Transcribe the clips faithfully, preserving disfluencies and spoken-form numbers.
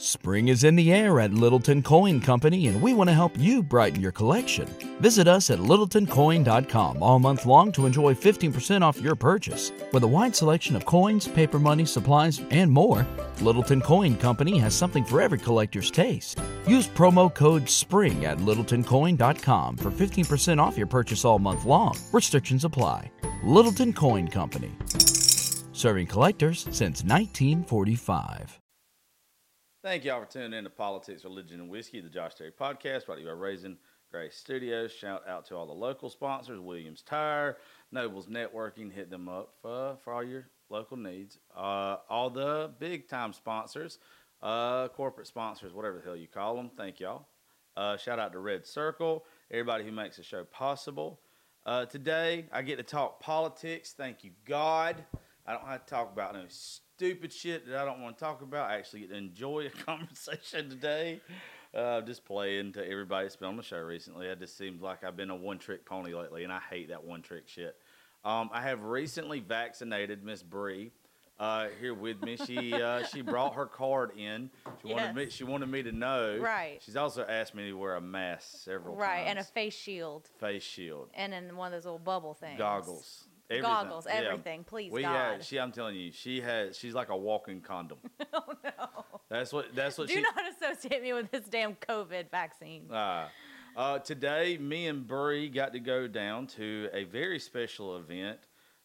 Spring is in the air at Littleton Coin Company, and we want to help you brighten your collection. Visit us at littleton coin dot com all month long to enjoy fifteen percent off your purchase. With a wide selection of coins, paper money, supplies, and more, Littleton Coin Company has something for every collector's taste. Use promo code SPRING at littleton coin dot com for fifteen percent off your purchase all month long. Restrictions apply. Littleton Coin Company. Serving collectors since nineteen forty-five. Thank y'all for tuning in to Politics, Religion, and Whiskey, the Josh Terry podcast, brought to you by Raisin Grace Studios. Shout out to all the local sponsors, Williams Tire, Nobles Networking, hit them up for, for all your local needs. Uh, all the big-time sponsors, uh, corporate sponsors, whatever the hell you call them, thank y'all. Uh, shout out to Red Circle, everybody who makes the show possible. Uh, today, I get to talk politics, thank you, God. I don't have to talk about no stupid shit that I don't want to talk about. I actually get to enjoy a conversation today. Uh, just playing to everybody that's been on the show recently. It just seems like I've been a one-trick pony lately, and I hate that one-trick shit. Um, I have recently vaccinated Miss Bree uh, here with me. She uh, she brought her card in. She yes. wanted me. She wanted me to know. Right. She's also asked me to wear a mask several right. times. Right, and a face shield. Face shield. And then one of those little bubble things. Goggles. Everything. Goggles, Yeah. everything, please, we God. Had, she, I'm telling you, she has. She's like a walking condom. Oh no! That's what. That's what. Do she, not associate me with this damn COVID vaccine. Uh, uh, today, me and Bree got to go down to a very special event.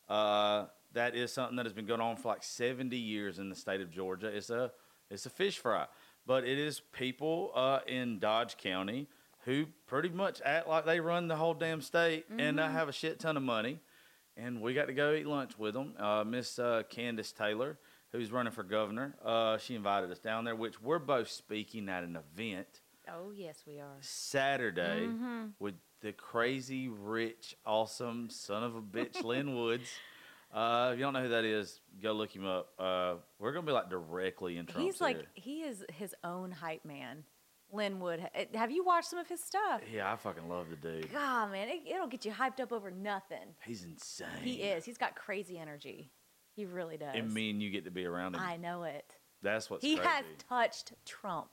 Uh, that is something that has been going on for like seventy years in the state of Georgia. It's a it's a fish fry, but it is people uh, in Dodge County who pretty much act like they run the whole damn state mm-hmm. and uh, have a shit ton of money. And we got to go eat lunch with them. Uh, Miss uh, Candace Taylor, who's running for governor, uh, she invited us down there, which we're both speaking at an event. Oh, yes, we are. Saturday mm-hmm. with the crazy, rich, awesome son of a bitch, Lynn Woods. Uh, if you don't know who that is, go look him up. Uh, we're going to be like directly in Trump's He's like, ear. he is his own hype man. Linwood. Have you watched some of his stuff? Yeah, I fucking love the dude. God, man, it, it'll get you hyped up over nothing. He's insane. He is. He's got crazy energy. He really does. And me and you get to be around him. I know it. That's what's he crazy. has touched Trump.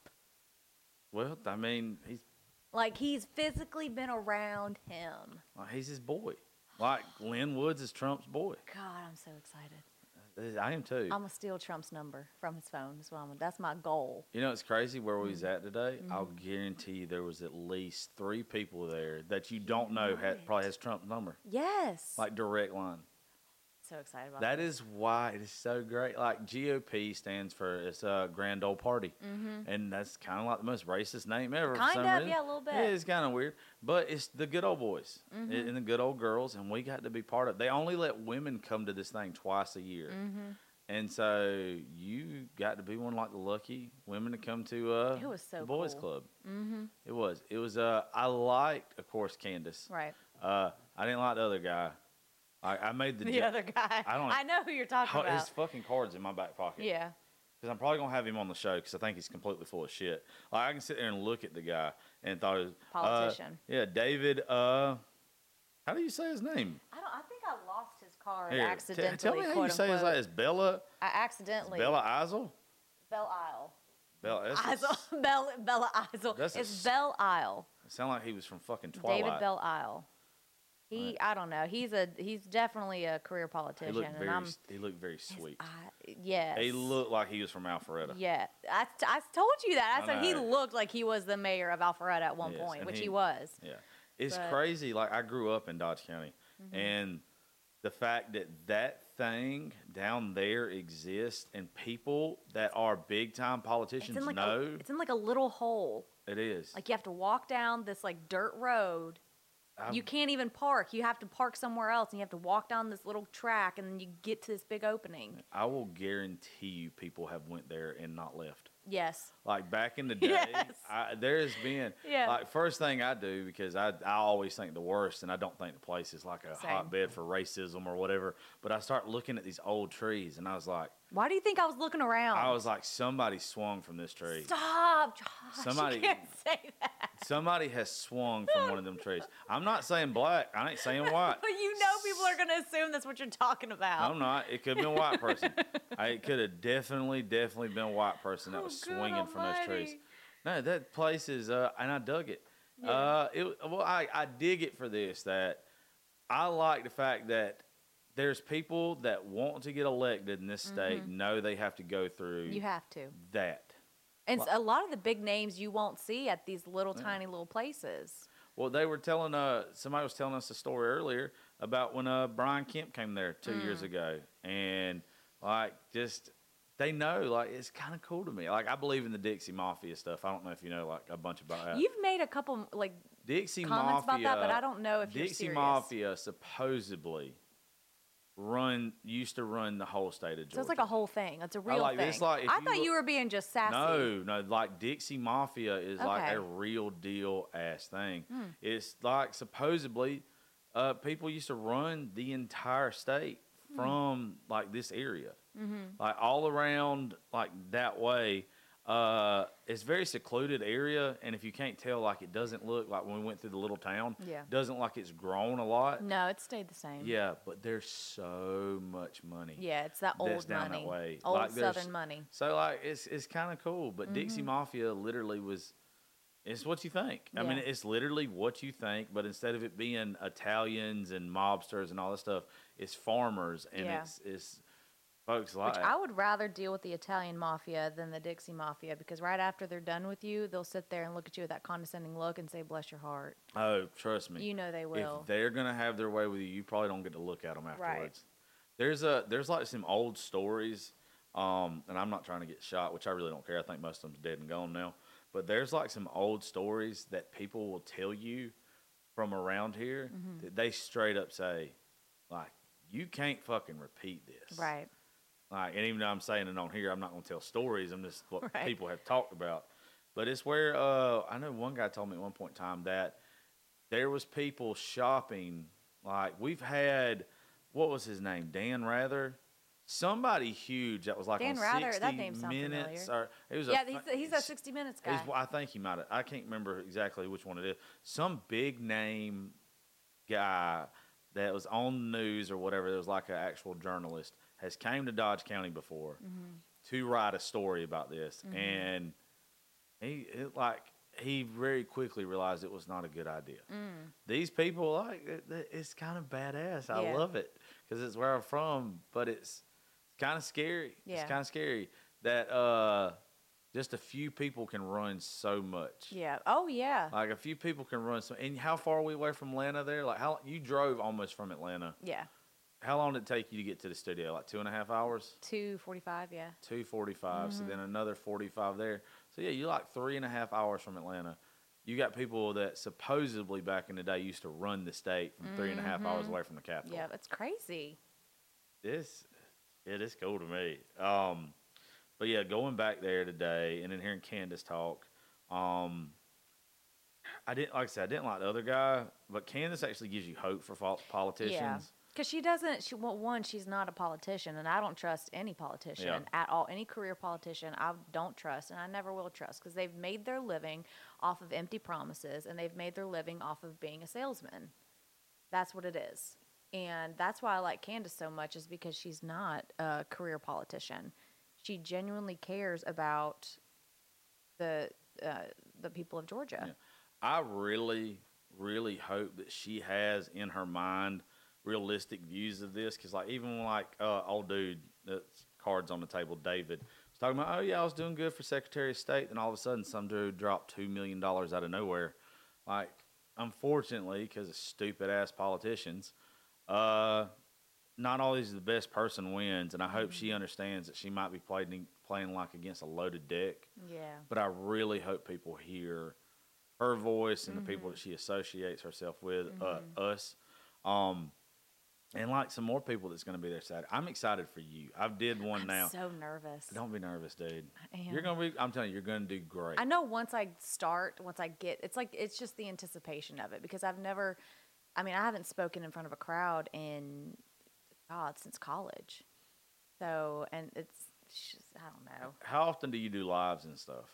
Well, I mean, he's like he's physically been around him. Like he's his boy. Like Lynn Woods is Trump's boy. God, I'm so excited. I am too. I'm gonna steal Trump's number from his phone. That's, what I'm, that's my goal. You know, it's crazy where we was at today. Mm-hmm. I'll guarantee you there was at least three people there that you don't know had, probably has Trump's number. Yes. Like direct line. So excited about that. That this. is why it is so great. Like G O P stands for it's a grand old party, mm-hmm. and that's kind of like the most racist name ever. Kind for some of, reason. yeah, a little bit. Yeah, it's kind of weird, but it's the good old boys mm-hmm. and the good old girls, and we got to be part of it. They only let women come to this thing twice a year. Mm-hmm. And so you got to be one like the lucky women to come to uh, it was so the boys cool. club. Mm-hmm. It was. It was. Uh, I liked, of course, Candace. Right. Uh, I didn't like the other guy. I, I made the The jo- other guy. I don't. I know who you're talking His about. fucking card's in my back pocket. Yeah. Because I'm probably gonna have him on the show because I think he's completely full of shit. Like I can sit there and look at the guy and thought it was Politician. Uh, yeah, David. Uh, how do you say his name? I don't. I think I lost his card Here, t- accidentally. tell me how you quote say his unquote. name. Is Bella? I accidentally. Bella Isle. Belle Isle. Bella. Isle. Bella, Bella Isle. That's a It's s- Belle Isle. It sounded like he was from fucking Twilight. David Belle Isle. He, Right. I don't know. He's a, he's definitely a career He politician, looked and very. I'm. He looked very sweet. I, yes. He looked like he was from Alpharetta. Yeah, I, I told you that. I, I said he know. looked like he was the mayor of Alpharetta at one Yes, point, and which he- he, was. Yeah, it's But- crazy. Like I grew up in Dodge County, Mm-hmm. and the fact that that thing down there exists, and people that are big time It's politicians in like know a, it's in like a little hole. it is. Like you have to walk down this like dirt road. I've- You can't even park. You have to park somewhere else, and you have to walk down this little track, and then you get to this big opening. I will guarantee you, people have went there and not left. Yes. Like back in the day, Yes. I, there has been Yeah. like first thing I do because I I always think the worst, and I don't think the place is like a Same. hotbed for racism or whatever. But I start looking at these old trees, and I was like, Why do you think I was looking around? I was like, somebody swung from this tree. Stop, Josh. Somebody- You can't say that. Somebody has swung from one of them trees. I'm not saying black. I ain't saying white. But you know people are going to assume that's what you're talking about. I'm not. It could have been a white person. I, it could have definitely, definitely been a white person that Oh, was good swinging from those trees. almighty. No, that place is, uh, and I dug it. Yeah. Uh, it well, I, I dig it for this, that I like the fact that there's people that want to get elected in this state know they have to go through Mm-hmm. You have to. that. And s- a lot of the big names you won't see at these little tiny little places. Well, they were telling, uh, somebody was telling us a story earlier about when uh, Brian Kemp came there two Mm. years ago. And, like, just, they know, like, it's kind of cool to me. Like, I believe in the Dixie Mafia stuff. I don't know if you know, like, a bunch about that. You've made a couple like Dixie comments Mafia. about that, but I don't know if you're Dixie serious. Mafia supposedly run, used to run the whole state of Georgia. So it's like a whole thing. It's a real like thing. this, like, if I you thought look- you were being just sassy. No, no, like Dixie Mafia is like Okay. a real deal ass thing. Hmm. It's like supposedly uh, people used to run the entire state Hmm. from like this area, Mm-hmm. like all around like that way. Uh, it's a very secluded area, and if you can't tell, like it doesn't look like when we went through the little town. Yeah. Doesn't like it's grown a lot. No, it stayed the same. Yeah, but there's so much money. Yeah, it's that old That's down money. that way. Old Like, there's- Southern money. So like it's it's kind of cool, but Dixie Mafia literally was. It's what you think. I mean, Yeah. it's literally what you think, but instead of it being Italians and mobsters and all this stuff, it's farmers and Yeah. it's it's folks like. Which I would rather deal with the Italian mafia than the Dixie mafia because right after they're done with you, they'll sit there and look at you with that condescending look and say, "Bless your heart." Oh, trust me. You know they will. If they're gonna have their way with you, you probably don't get to look at them afterwards. There's a there's like some old stories, um, and I'm not trying to get shot, which I really don't care. I think most of them's dead and gone now. But there's like some old stories that people will tell you from around here Mm-hmm. that they straight up say, like, you can't fucking repeat this. Right. Like, and even though I'm saying it on here, I'm not going to tell stories. I'm just what Right. people have talked about. But it's where uh, I know one guy told me at one point in time that there was people shopping. Like we've had, what was his name? Dan Rather, somebody huge that was like Dan on Rather, that sixty name sounds minutes. familiar. Or it was Yeah, a, he's, fu- he's a sixty Minutes guy. He's- I think he might have. I can't remember exactly which one it is. Some big name guy that was on the news or whatever. That was like an actual journalist has came to Dodge County before Mm-hmm. to write a story about this, and he it, like he very quickly realized it was not a good idea. Mm. These people like it, it- it's kind of badass. I Yeah. love it because it's where I'm from, but it's kind of scary. Yeah. It's kind of scary that uh, just a few people can run so much. Yeah. Oh, yeah. Like a few people can run so. And how far are we away from Atlanta? There, like how you drove almost from Atlanta. Yeah. How long did it take you to get to the studio? Like two and a half hours. two forty-five, yeah. Two forty-five. Mm-hmm. So then another forty-five there. So yeah, you're like three and a half hours from Atlanta. You got people that supposedly back in the day used to run the state from three and a half hours away from the capital. Mm-hmm. Yeah, that's crazy. This, it is cool to me. Um, but yeah, going back there today and then hearing Candace talk, um, I didn't like I said I didn't like the other guy, but Candace actually gives you hope for fol- politicians. Yeah. Because she doesn't, she, well, one, she's not a politician, and I don't trust any politician Yeah. at all. Any career politician, I don't trust, and I never will trust, because they've made their living off of empty promises, and they've made their living off of being a salesman. That's what it is. And that's why I like Candace so much, is because she's not a career politician. She genuinely cares about the uh, the people of Georgia. Yeah. I really, really hope that she has in her mind realistic views of this, because like even like uh, old dude that's cards on the table, David, was talking about, oh yeah, I was doing good for Secretary of State, then all of a sudden some dude dropped two million dollars out of nowhere. Like, unfortunately, because of stupid ass politicians, uh, not always the best person wins, and I hope she understands that she might be playing playing like against a loaded deck. Yeah. But I really hope people hear her voice and the people that she associates herself with, uh, us, um, and like some more people that's going to be there Saturday. I'm excited for you. I did one I'm now. so nervous. Don't be nervous, dude. I am. You're gonna be. I'm telling you, you're gonna do great. I know once I start, once I get, it's like, it's just the anticipation of it, because I've never, I mean, I haven't spoken in front of a crowd in, God, since college. So, and it's, it's just, I don't know. How often do you do lives and stuff?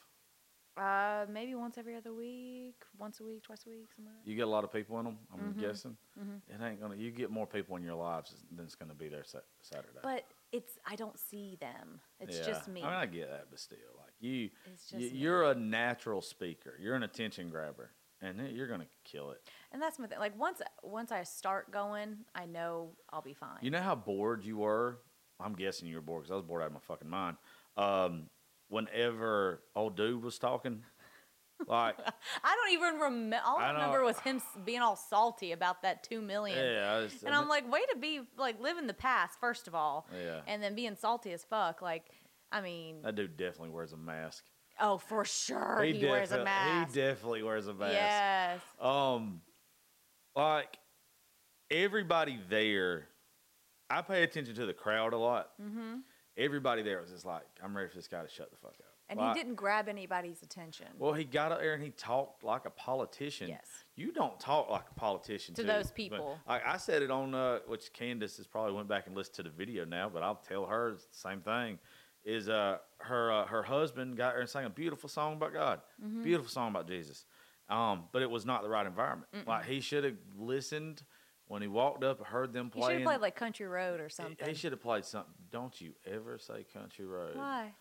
Uh, maybe once every other week, once a week, twice a week, something like that. You get a lot of people in them, I'm Mm-hmm. guessing. Mm-hmm. It ain't gonna. You get more people in your lives than it's gonna be there sa- Saturday. But it's, I don't see them. It's Yeah. just me. I mean, I get that, but still, like you, It's just you me. you're a natural speaker. You're an attention grabber, and then you're gonna kill it. And that's my thing. Like once, once I start going, I know I'll be fine. You know how bored you were? I'm guessing you were bored because I was bored out of my fucking mind. Um, whenever old dude was talking, like, I don't even remember. All I, I don't- remember was him s- being all salty about that two million. yeah, I just, And I'm like, way to be like living the past, first of all, yeah, and then being salty as fuck. Like, I mean, that dude definitely wears a mask. oh for sure he, wears a defi- mask. He definitely wears a mask. Yes. Um, like everybody there, I pay attention to the crowd a lot. Mm-hmm. Everybody there was just like, I'm ready for this guy to shut the fuck up. And Like, he didn't grab anybody's attention. Well, he got up there and he talked like a politician. Yes. You don't talk like a politician To too. those But people. I, I said it on, uh, which Candace has probably went back and listened to the video now, but I'll tell her it's the same thing. Is uh, her uh, her husband got her and sang a beautiful song about God, Mm-hmm. beautiful song about Jesus, um, but it was not the right environment. Mm-mm. Like he should have listened when he walked up, heard them He should playing. have played like Country Road or He- something. He should have played something. Don't you ever say Country Road? Why?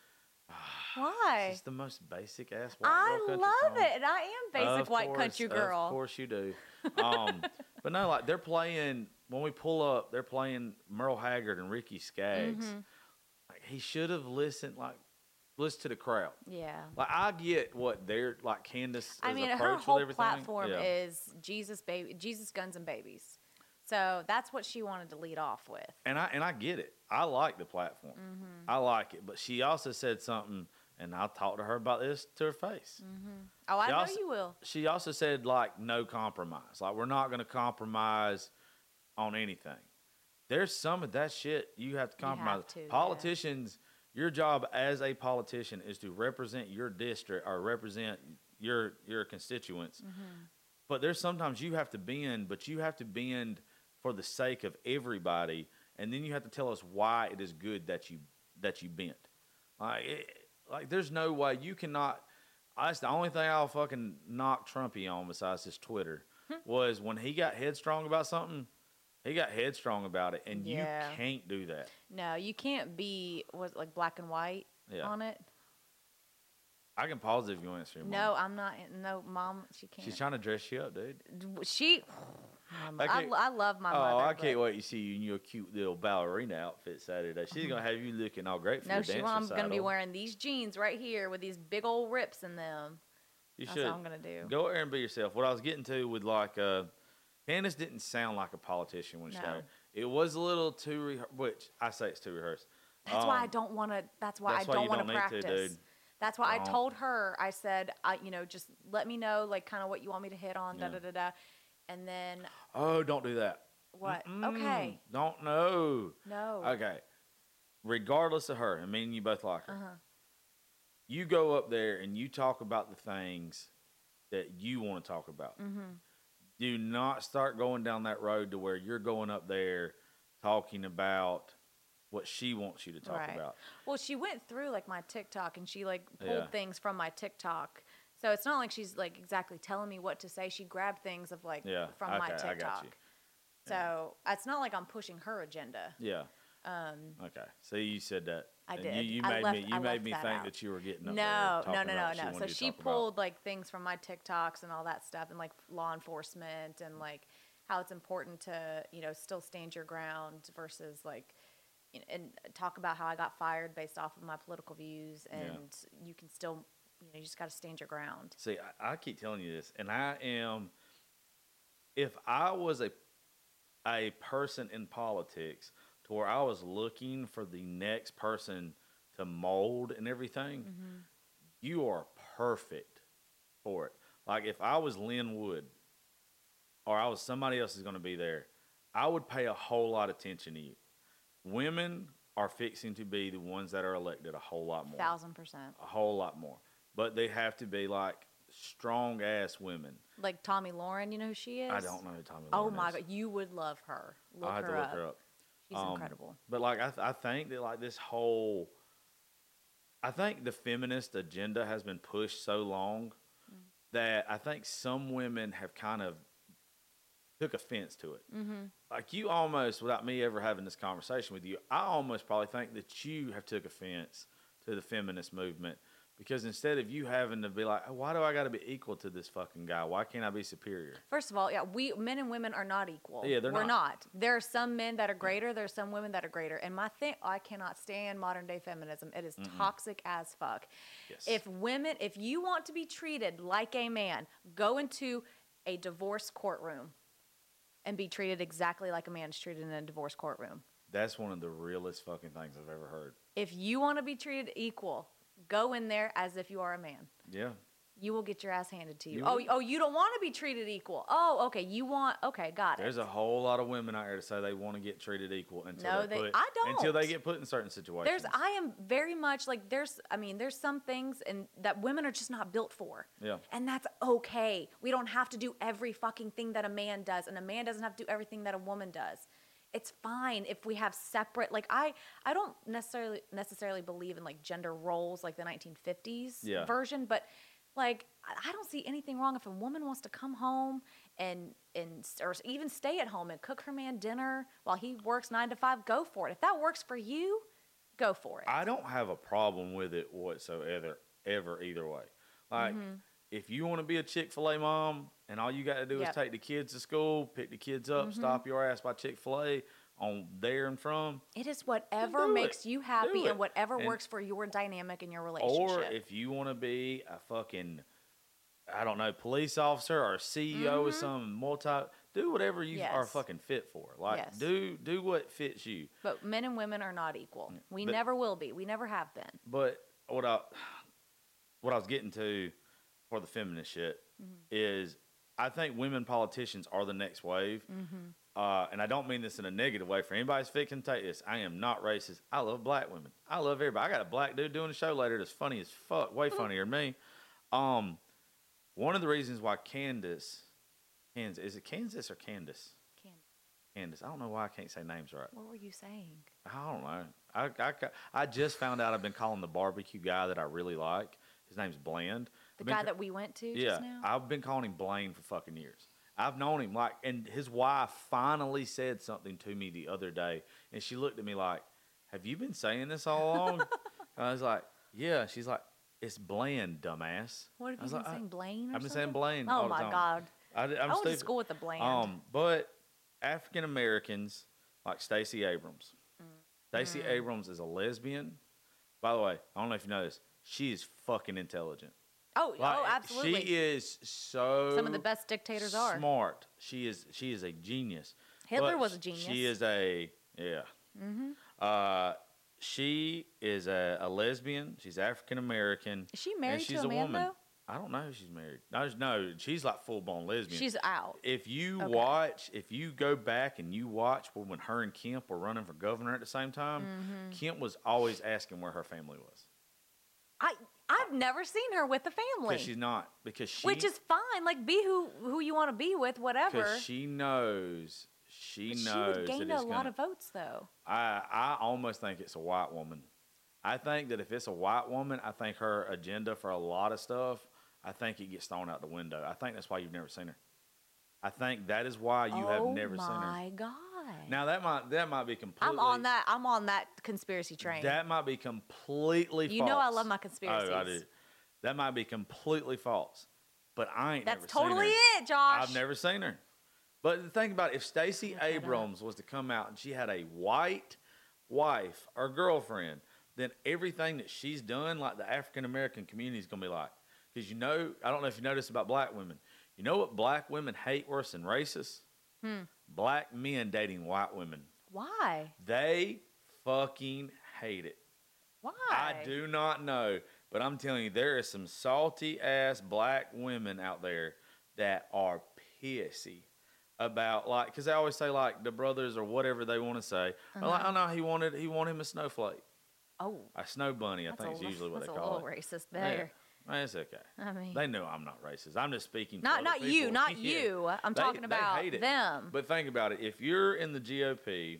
Why? It's the most basic ass white I girl country love song. it. And I am basic Of white course, country girl. Of course you do. Um, but no, like they're playing when we pull up, they're playing Merle Haggard and Ricky Skaggs. Mhm. Like he should have listened, like listened to the crowd. Yeah. Like I get what they're like. Candace, I mean, her approach whole with everything. platform Yeah. is Jesus, baby, Jesus, guns, and babies. So that's what she wanted to lead off with. and I and I get it. I like the platform. Mm-hmm. I like it. But she also said something, and I'll talk to her about this to her face. Mm-hmm. Oh, I She know also- you will. She also said like no compromise. Like we're not going to compromise on anything. There's some of that shit you have to You have compromise. to, yeah. Politicians, your job as a politician is to represent your district or represent your your constituents. Mm-hmm. But there's sometimes you have to bend, but you have to bend for the sake of everybody, and then you have to tell us why it is good that you that you bent. Like, it, like there's no way you cannot. That's the only thing I'll fucking knock Trumpy on besides his Twitter was when he got headstrong about something. He got headstrong about it, and Yeah. you can't do that. No, you can't be was it like black and white Yeah. on it. I can pause it if you want to. No, I'm not. No, mom, she can't. She's trying to dress you up, dude. She. I I, can't- I love my Oh, mother. I can't but- wait to see you in your cute little ballerina outfit Saturday. She's gonna have you looking all great for No, your she. dance I'm gonna be recital. wearing these jeans right here with these big old rips in them. You That's should what I'm gonna do. go there and be yourself. What I was getting to with like, uh, Candace didn't sound like a politician when she No. started. It was a little too, rehe- which I say it's too rehearsed. That's why I Um, don't want to. That's why that's I why don't you want to don't need to, practice. dude. That's why Don't. I told her. I said, I, you know, just let me know, like, kind of what you want me to hit on, da Yeah. da da da, and then Oh, don't do that. what? Mm-mm. Okay, Don't know. no. Okay. Regardless of her, and me and you both like her. Uh huh. You go up there and you talk about the things that you want to talk about. Mm-hmm. Do not start going down that road to where you're going up there talking about what she wants you to talk Right. about. Well, she went through like my TikTok and she like pulled Yeah. things from my TikTok. So it's not like she's like exactly telling me what to say. She grabbed things of like Yeah. from okay, my I TikTok. got you. So it's not like I'm pushing her agenda. Yeah. Um, Okay. So you said that. I and did. You, you I made left- me. You I made left me that think out. that you were getting up No, there no, talking no, about no, what she no. wanted So you to she talk about. pulled like things from my TikToks and all that stuff, and like law enforcement and like how it's important to you know still stand your ground versus like, you know, and talk about how I got fired based off of my political views, and you can still you know you just got to stand your ground. See, I, I keep telling you this, and I am. If I was a a person in politics to where I was looking for the next person to mold and everything, Mm-hmm. you are perfect for it. Like if I was Lynn Wood, or I was somebody else is going to be there, I would pay a whole lot of attention to you. Women are fixing to be the ones that are elected a whole lot more. Thousand percent. A whole lot more. But they have to be like strong ass women. Like Tommy Lauren, you know who she is? I don't know who Tommy Oh Lauren my is. god, you would love her. Look I'll have her to look up. her up. He's Um, incredible. But like, I, th- I think that like this whole, I think the feminist agenda has been pushed so long Mm. that I think some women have kind of took offense to it. Mm-hmm. Like you almost, without me ever having this conversation with you, I almost probably think that you have took offense to the feminist movement. Because instead of you having to be like, oh, why do I got to be equal to this fucking guy? Why can't I be superior? First of all, yeah, we men and women are not equal. Yeah, they're We're not. not. There are some men that are greater. There are some women that are greater. And my thing, I cannot stand modern day feminism. It is Mm-mm. toxic as fuck. Yes. If women, if you want to be treated like a man, go into a divorce courtroom and be treated exactly like a man is treated in a divorce courtroom. That's one of the realest fucking things I've ever heard. If you want to be treated equal, go in there as if you are a man. Yeah. You will get your ass handed to you. You oh, will. oh, you don't want to be treated equal. Oh, okay. You want, okay, got it. There's a whole lot of women out there to say they want to get treated equal until No, they, they- put, I don't. until they get put in certain situations. There's, I am very much like, there's, I mean, there's some things and that women are just not built for. Yeah. And that's okay. We don't have to do every fucking thing that a man does, and a man doesn't have to do everything that a woman does. It's fine if we have separate, like I, I don't necessarily necessarily believe in like gender roles like the nineteen fifties Yeah. version, but like I I don't see anything wrong if a woman wants to come home and and or even stay at home and cook her man dinner while he works nine to five. Go for it. If that works for you, go for it. I don't have a problem with it whatsoever, ever either way. Like, Mm-hmm. if you want to be a Chick-fil-A mom and all you got to do Yep. is take the kids to school, pick the kids up, Mm-hmm. stop your ass by Chick-fil-A on there and from, It is whatever do makes it. you happy Do it. and whatever And- works for your dynamic and your relationship. or if you want to be a fucking, I don't know, police officer or C E O of some multi, do whatever you are Mm-hmm. Yes. fucking fit for. Like, Yes. do do what fits you. But men and women are not equal. We But- never will be. We never have been. But what I what I was getting to for the feminist shit Mm-hmm. is I think women politicians are the next wave. Mm-hmm. Uh, and I don't mean this in a negative way. For anybody who's fixing to take this, I am not racist. I love black women. I love everybody. I got a black dude doing a show later that's funny as fuck, way funnier than me. Um, one of the reasons why Candace, Kansas, is it Kansas or Candace? Can- Candace. I don't know why I can't say names right. What were you saying? I don't know. I, I, I just found out I've been calling the barbecue guy that I really like. His name's Bland. The I've been guy ca- that we went to yeah, just now? I've been calling him Blaine for fucking years. I've known him like, and his wife finally said something to me the other day, and she looked at me like, "Have you been saying this all along?" And I was like, "Yeah." She's like, "It's Bland, dumbass." What have I you was been like, saying, Blaine or I've been something? saying Blaine. Oh all the my time. God. I, I'm I went to stupid. school with the Bland. Um, but African Americans like Stacey Abrams. Mm. Stacey Abrams is a lesbian. By the way, I don't know if you know this. She is fucking intelligent. oh, Like, oh, absolutely. She is so Some of the best dictators are. smart. She is she is a genius. Hitler But was a genius. She is a yeah. Mm-hmm. Uh, she is a, a lesbian. She's African American. Is she married and she's to a, man, woman. though? I don't know if she's married. No, no, she's like full blown lesbian. She's out. If you Okay. watch, if you go back and you watch when her and Kemp were running for governor at the same time, Mm-hmm. Kemp was always asking where her family was. I, I've never seen her with the family. Because she's not. Because she, Which is fine. Like, be who, who you want to be with, whatever. because she knows, she But she knows would that gain it's a lot gonna, of votes, though. I, I almost think it's a white woman. I think that if it's a white woman, I think her agenda for a lot of stuff, I think it gets thrown out the window. I think that's why you've never seen her. I think that is why you have oh never seen her. my God. Now that might that might be completely. I'm on that. I'm on that conspiracy train. That might be completely You false. know I love my conspiracies. Oh, I do. That might be completely false. But I ain't That's never totally seen her. it, Josh. I've never seen her. But the thing about it, if Stacey Look that up. Abrams was to come out and she had a white wife or girlfriend, then everything that she's done, like the African American community is going to be like. Because you know, I don't know if you notice about black women. You know what black women hate worse than racists? Hmm. Black men dating white women. Why? They fucking hate it. Why? I do not know, but I'm telling you, there is some salty ass black women out there that are pissy about, like, because they always say like the brothers or whatever they want to say. Uh-huh. Like, oh no, he wanted he wanted him a snowflake, Oh, a snow bunny. I that's think a is little, usually what they that's call a it. little racist Yeah. there. Well, it's okay. I mean, They know I'm not racist. I'm just speaking. for not other not you, people. not Yeah. you. I'm They- talking they about hate it. them. But think about it. If you're in the G O P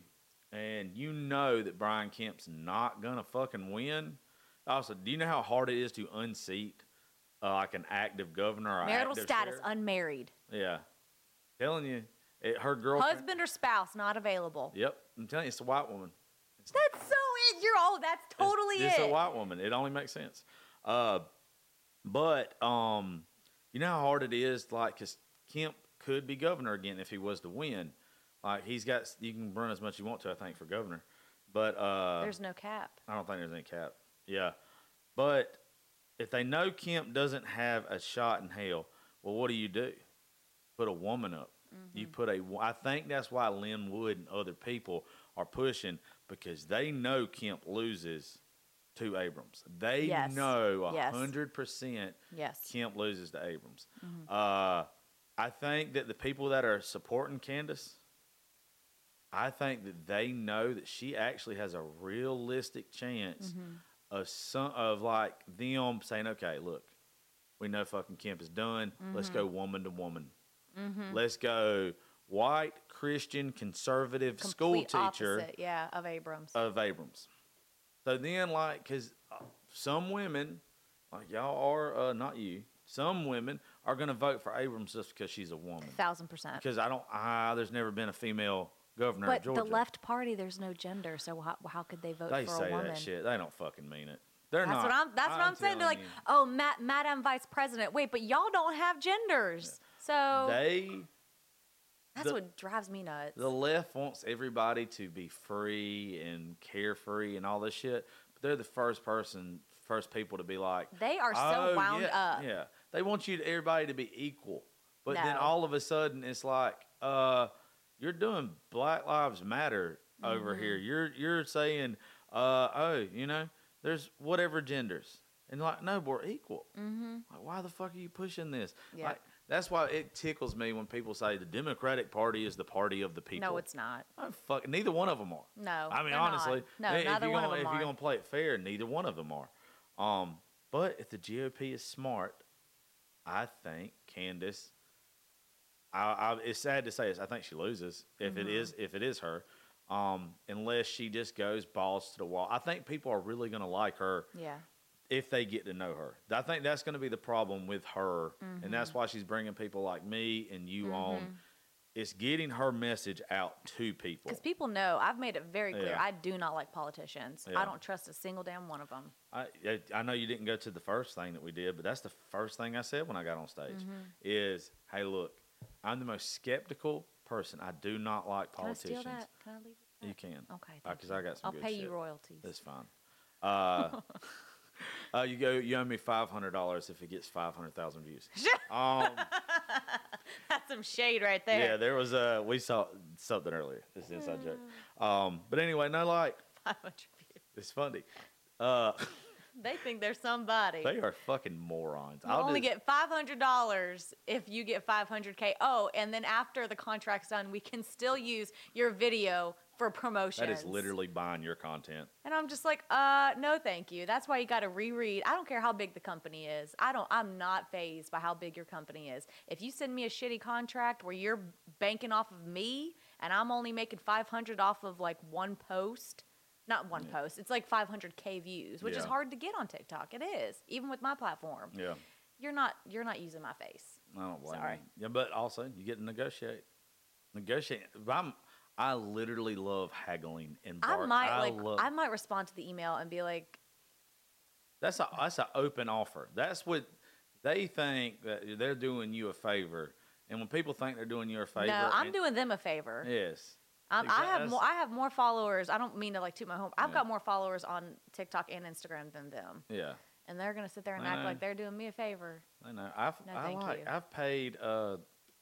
and you know that Brian Kemp's not gonna fucking win. Also, do you know how hard it is to unseat uh, like an active governor or Marital active status, sheriff? unmarried. Yeah, telling you, it, her girlfriend. Husband or spouse not available. Yep, I'm telling you, it's a white woman. It's, That's so it. You're all. That's totally it's, it. It's a white woman. It only makes sense. Uh, but um, you know how hard it is, like, because Kemp could be governor again if he was to win. Like, he's got, you can run as much as you want to, I think, for governor. But uh, There's no cap. I don't think there's any cap. Yeah. But if they know Kemp doesn't have a shot in hell, well, what do you do? Put a woman up. Mm-hmm. You put a, I think that's why Lynn Wood and other people are pushing, because they know Kemp loses to Abrams. They Yes. know a Yes. hundred percent Yes. Kemp loses to Abrams. Mm-hmm. Uh, I think that the people that are supporting Candace, I think that they know that she actually has a realistic chance Mm-hmm. of some of like them saying, "Okay, look, we know fucking Kemp is done. Mm-hmm. Let's go woman to woman. Mm-hmm. Let's go white Christian conservative Complete school teacher opposite, yeah, of Abrams. of Abrams." So then, like, because some women, like y'all are, uh, not you, some women are going to vote for Abrams just because she's a woman. Thousand percent. Because I don't, ah, there's never been a female governor But of Georgia. the left party, there's no gender, so how, how could they vote They for say a woman? that shit. They don't fucking mean it. They're That's not. what I'm. That's what I'm saying. They're telling like, you. oh, Ma- Madam Vice President. Wait, but y'all don't have genders, so They, that's the- what drives me nuts. the left wants everybody to be free and carefree and all this shit. But they're the first person, first people to be like, They are so "Oh, wound yeah, up. Yeah, they want you to, everybody to be equal. But then No. all of a sudden, it's like, uh, you're doing Black Lives Matter over Mm-hmm. here. You're you're saying, uh, oh, you know, there's whatever genders, and like, no, we're equal. Mm-hmm. Like, why the fuck are you pushing this? Yeah. Like, that's why it tickles me when people say the Democratic Party is the party of the people. No, it's not. Oh, fuck, neither one of them are. No, I mean, they're honestly, not. No, if neither you're one gonna, of them if are. you're gonna play it fair, neither one of them are. Um, but if the G O P is smart, I think Candace. I, I, it's sad to say this. I think she loses if Mm-hmm. it is if it is her, um, unless she just goes balls to the wall. I think people are really gonna like her Yeah. if they get to know her. I think that's going to be the problem with her, Mm-hmm. and that's why she's bringing people like me and you on. It's getting her message out to people. Because people know, I've made it very clear, Yeah. I do not like politicians. Yeah. I don't trust a single damn one of them. I, I I know you didn't go to the first thing that we did, but that's the first thing I said when I got on stage. Mm-hmm. Is hey, look, I'm the most skeptical person. I do not like Can I politicians. steal that? Can I leave it? You can. Okay. thank Because you. I got some I'll good pay shit. you royalties. That's fine. Uh, uh, you go. You owe me five hundred dollars if it gets five hundred thousand views. Um, That's some shade right there. yeah, there was a. We saw something earlier. This is an inside joke. Um, but anyway, no, like five hundred views. it's funny. Uh, They think they're somebody. they are fucking morons. You only get five hundred dollars if you get five hundred K. Oh, and then after the contract's done, we can still use your video for promotions. That is literally buying your content. And I'm just like, uh, no, thank you. That's why you got to reread. I don't care how big the company is. I don't. I'm not fazed by how big your company is. If you send me a shitty contract where you're banking off of me and I'm only making five hundred off of like one post, not one Yeah. post. It's like five hundred K views, which is Yeah. hard to get on TikTok. It is, even with my platform. Yeah, You're not. You're not using my face. I don't blame Sorry. you. Yeah, but also you get to negotiate. Negotiate. I'm. I literally love haggling and I bark. might like. love, I might respond to the email and be like, That's a that's an open offer. That's what they think that they're doing you a favor. And when people think they're doing you a favor, no, I'm and- doing them a favor. Yes. Um, I Exact- have that's- more. I have more followers. I don't mean to like toot my home. I've Yeah. got more followers on TikTok and Instagram than them, Yeah. and they're gonna sit there and I act know. like they're doing me a favor. I know. I've No, I thank like you. I've paid. Uh,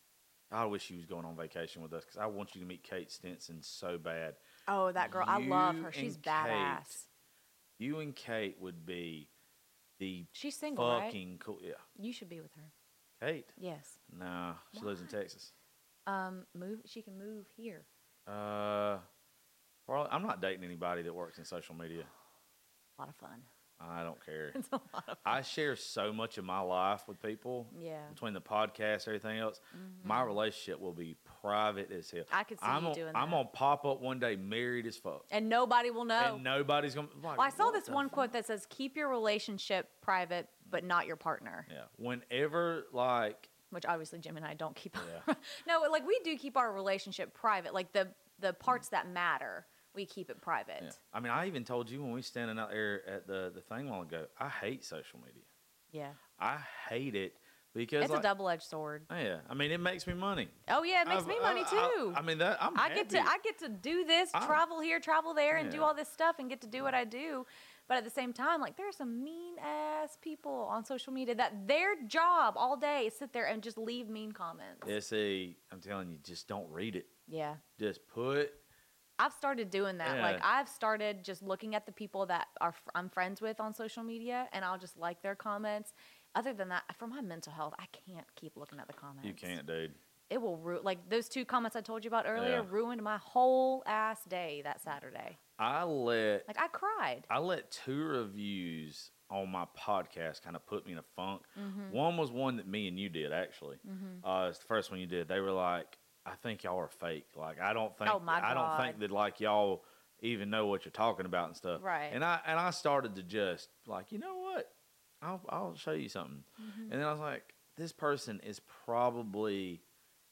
I wish you was going on vacation with us because I want you to meet Kate Stinson so bad. Oh, that girl! I love You her. She's and badass. You and Kate would be the She's single, right? fucking cool. Yeah. You should be with her. Kate? Yes. Nah, she lives in Why? Texas. Um, move. She can move here. Uh, probably, I'm not dating anybody that works in social media. A lot of fun. I don't care. It's a lot of fun. I share so much of my life with people. Yeah. Between the podcast, everything else, Mm-hmm. my relationship will be private as hell. I could see I'm you on, doing I'm that. gonna pop up one day married as fuck, And nobody will know. and nobody's gonna. Like, Well, I saw what this the one fuck? quote that says, "Keep your relationship private, but not your partner." Yeah. Whenever like. Which obviously Jim and I don't keep. Yeah. No, like we do keep our relationship private. Like the the parts that matter, we keep it private. Yeah. I mean, I even told you when we standing out there at the, the thing a while ago, I hate social media. Yeah. I hate it because It's like, a double-edged sword. yeah, I mean, it makes me money. Oh yeah, it makes I've- me money I- too. I, I mean, that I'm I get to happy. I get to do this, I'm- travel here, travel there, and do Yeah. all this stuff, and get to do what I do. But at the same time, like there are some mean ass people on social media that their job all day is sit there and just leave mean comments. Yeah, see, I'm telling you, just don't read it. Yeah. Just put. I've started doing that. Yeah. Like I've started just looking at the people that are fr- I'm friends with on social media, and I'll just like their comments. Other than that, for my mental health, I can't keep looking at the comments. You can't, dude. It will ruin. Like those two comments I told you about earlier Yeah. ruined my whole ass day that Saturday. I let Like I cried. I let two reviews on my podcast kind of put me in a funk. Mm-hmm. One was one that me and you did actually. Uh, it's the first one you did. They were like, "I think y'all are fake. Like I don't think Oh, my I don't think God. that like y'all even know what you're talking about and stuff." Right. And I and I started to just like, you know what? I'll I'll show you something. Mm-hmm. And then I was like, this person is probably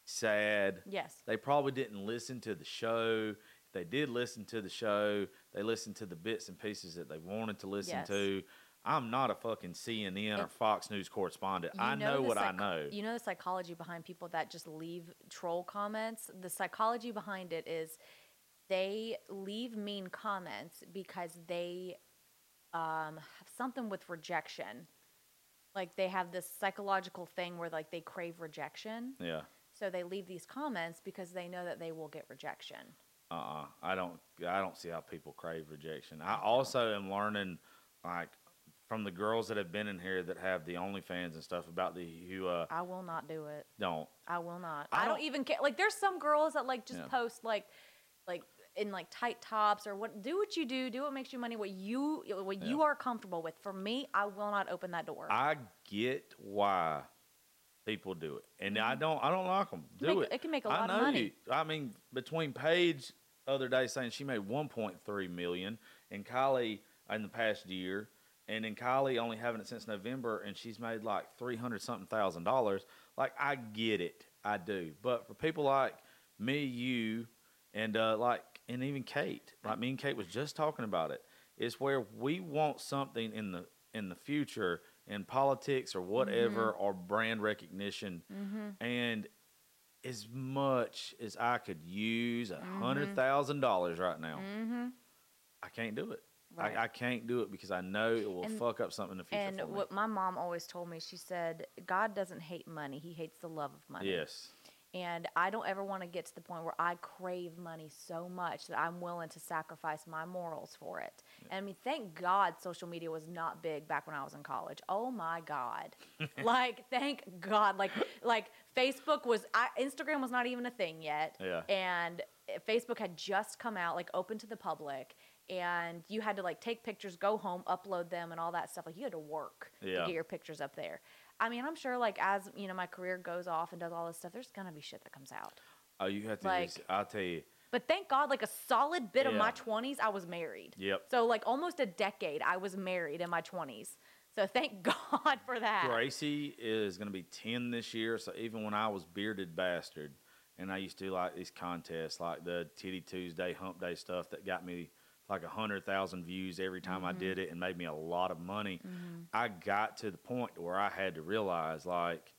sad. Yes. They probably didn't listen to the show. If they did listen to the show, they listened to the bits and pieces that they wanted to listen Yes. to. I'm not a fucking C N N or It- Fox News correspondent. You I know, the what I psych- know. You know the psychology behind people that just leave troll comments? The psychology behind it is they leave mean comments because they um, have something with rejection. Like they have this psychological thing where like they crave rejection. Yeah. So they leave these comments because they know that they will get rejection. Uh-uh. I don't I don't see how people crave rejection. I also am learning like from the girls that have been in here that have the OnlyFans and stuff about the who uh I will not do it. don't. I will not. I I, don't, don't- even care. Like, there's some girls that like just Yeah. post like, like in like tight tops or what. Do what you do. Do what makes you money. What you what you Yeah. are comfortable with. For me, I will not open that door. I get why people do it, and I don't. I don't like them. Do Make- it. it can make a I lot of know money. You. I mean, between Paige the other day saying she made one point three million, and Kylie in the past year, and then Kylie only having it since November, and she's made like three hundred something thousand dollars. Like I get it, I do. But for people like me, you, and uh, like, and even Kate, like me and Kate was just talking about it. It's where we want something in the in the future in politics or whatever Mm-hmm. or brand recognition, and as much as I could use a hundred thousand dollars right now, Mm-hmm. I can't do it. Right. I, I can't do it because I know it will And- fuck up something in the future And for me. what my mom always told me, she said, God doesn't hate money. He hates the love of money. Yes. And I don't ever want to get to the point where I crave money so much that I'm willing to sacrifice my morals for it. And I mean, thank God social media was not big back when I was in college. Oh my God. Like, thank God. Like, like Facebook was, I, Instagram was not even a thing yet. Yeah. And Facebook had just come out, like open to the public. And you had to like take pictures, go home, upload them and all that stuff. Like you had to work Yeah. to get your pictures up there. I mean, I'm sure like as, you know, my career goes off and does all this stuff, there's going to be shit that comes out. Oh, you have to. Like- just, I'll tell you. But thank God, like a solid bit of Yeah. my twenties, I was married. Yep. So like almost a decade, I was married in my twenties. So thank God for that. Gracie is going to be ten this year. So even when I was bearded bastard, and I used to do like these contests, like the Titty Tuesday, Hump Day stuff that got me like a hundred thousand views every time I did it and made me a lot of money. I got to the point where I had to realize, like,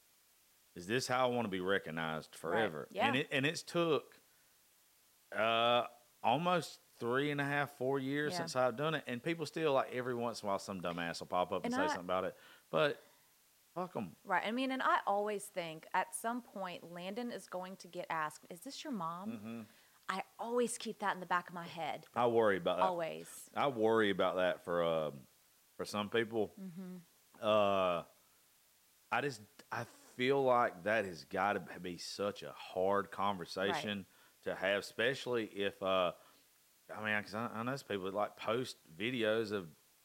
is this how I want to be recognized forever? Yeah. And it and it's took uh almost three and a half, four years Yeah. since I've done it, and people still like every once in a while some dumbass will pop up and, And say I- something about it, but fuck them. Right. I mean, and I always think at some point Landon is going to get asked, "Is this your mom?" Mm-hmm. I always keep that in the back of my head. I worry about that. Always. I worry about that for um for some people. Mm-hmm. Uh, I just I feel like that has got to be such a hard conversation to have, especially if uh, I mean, because I, I know some people that like post videos of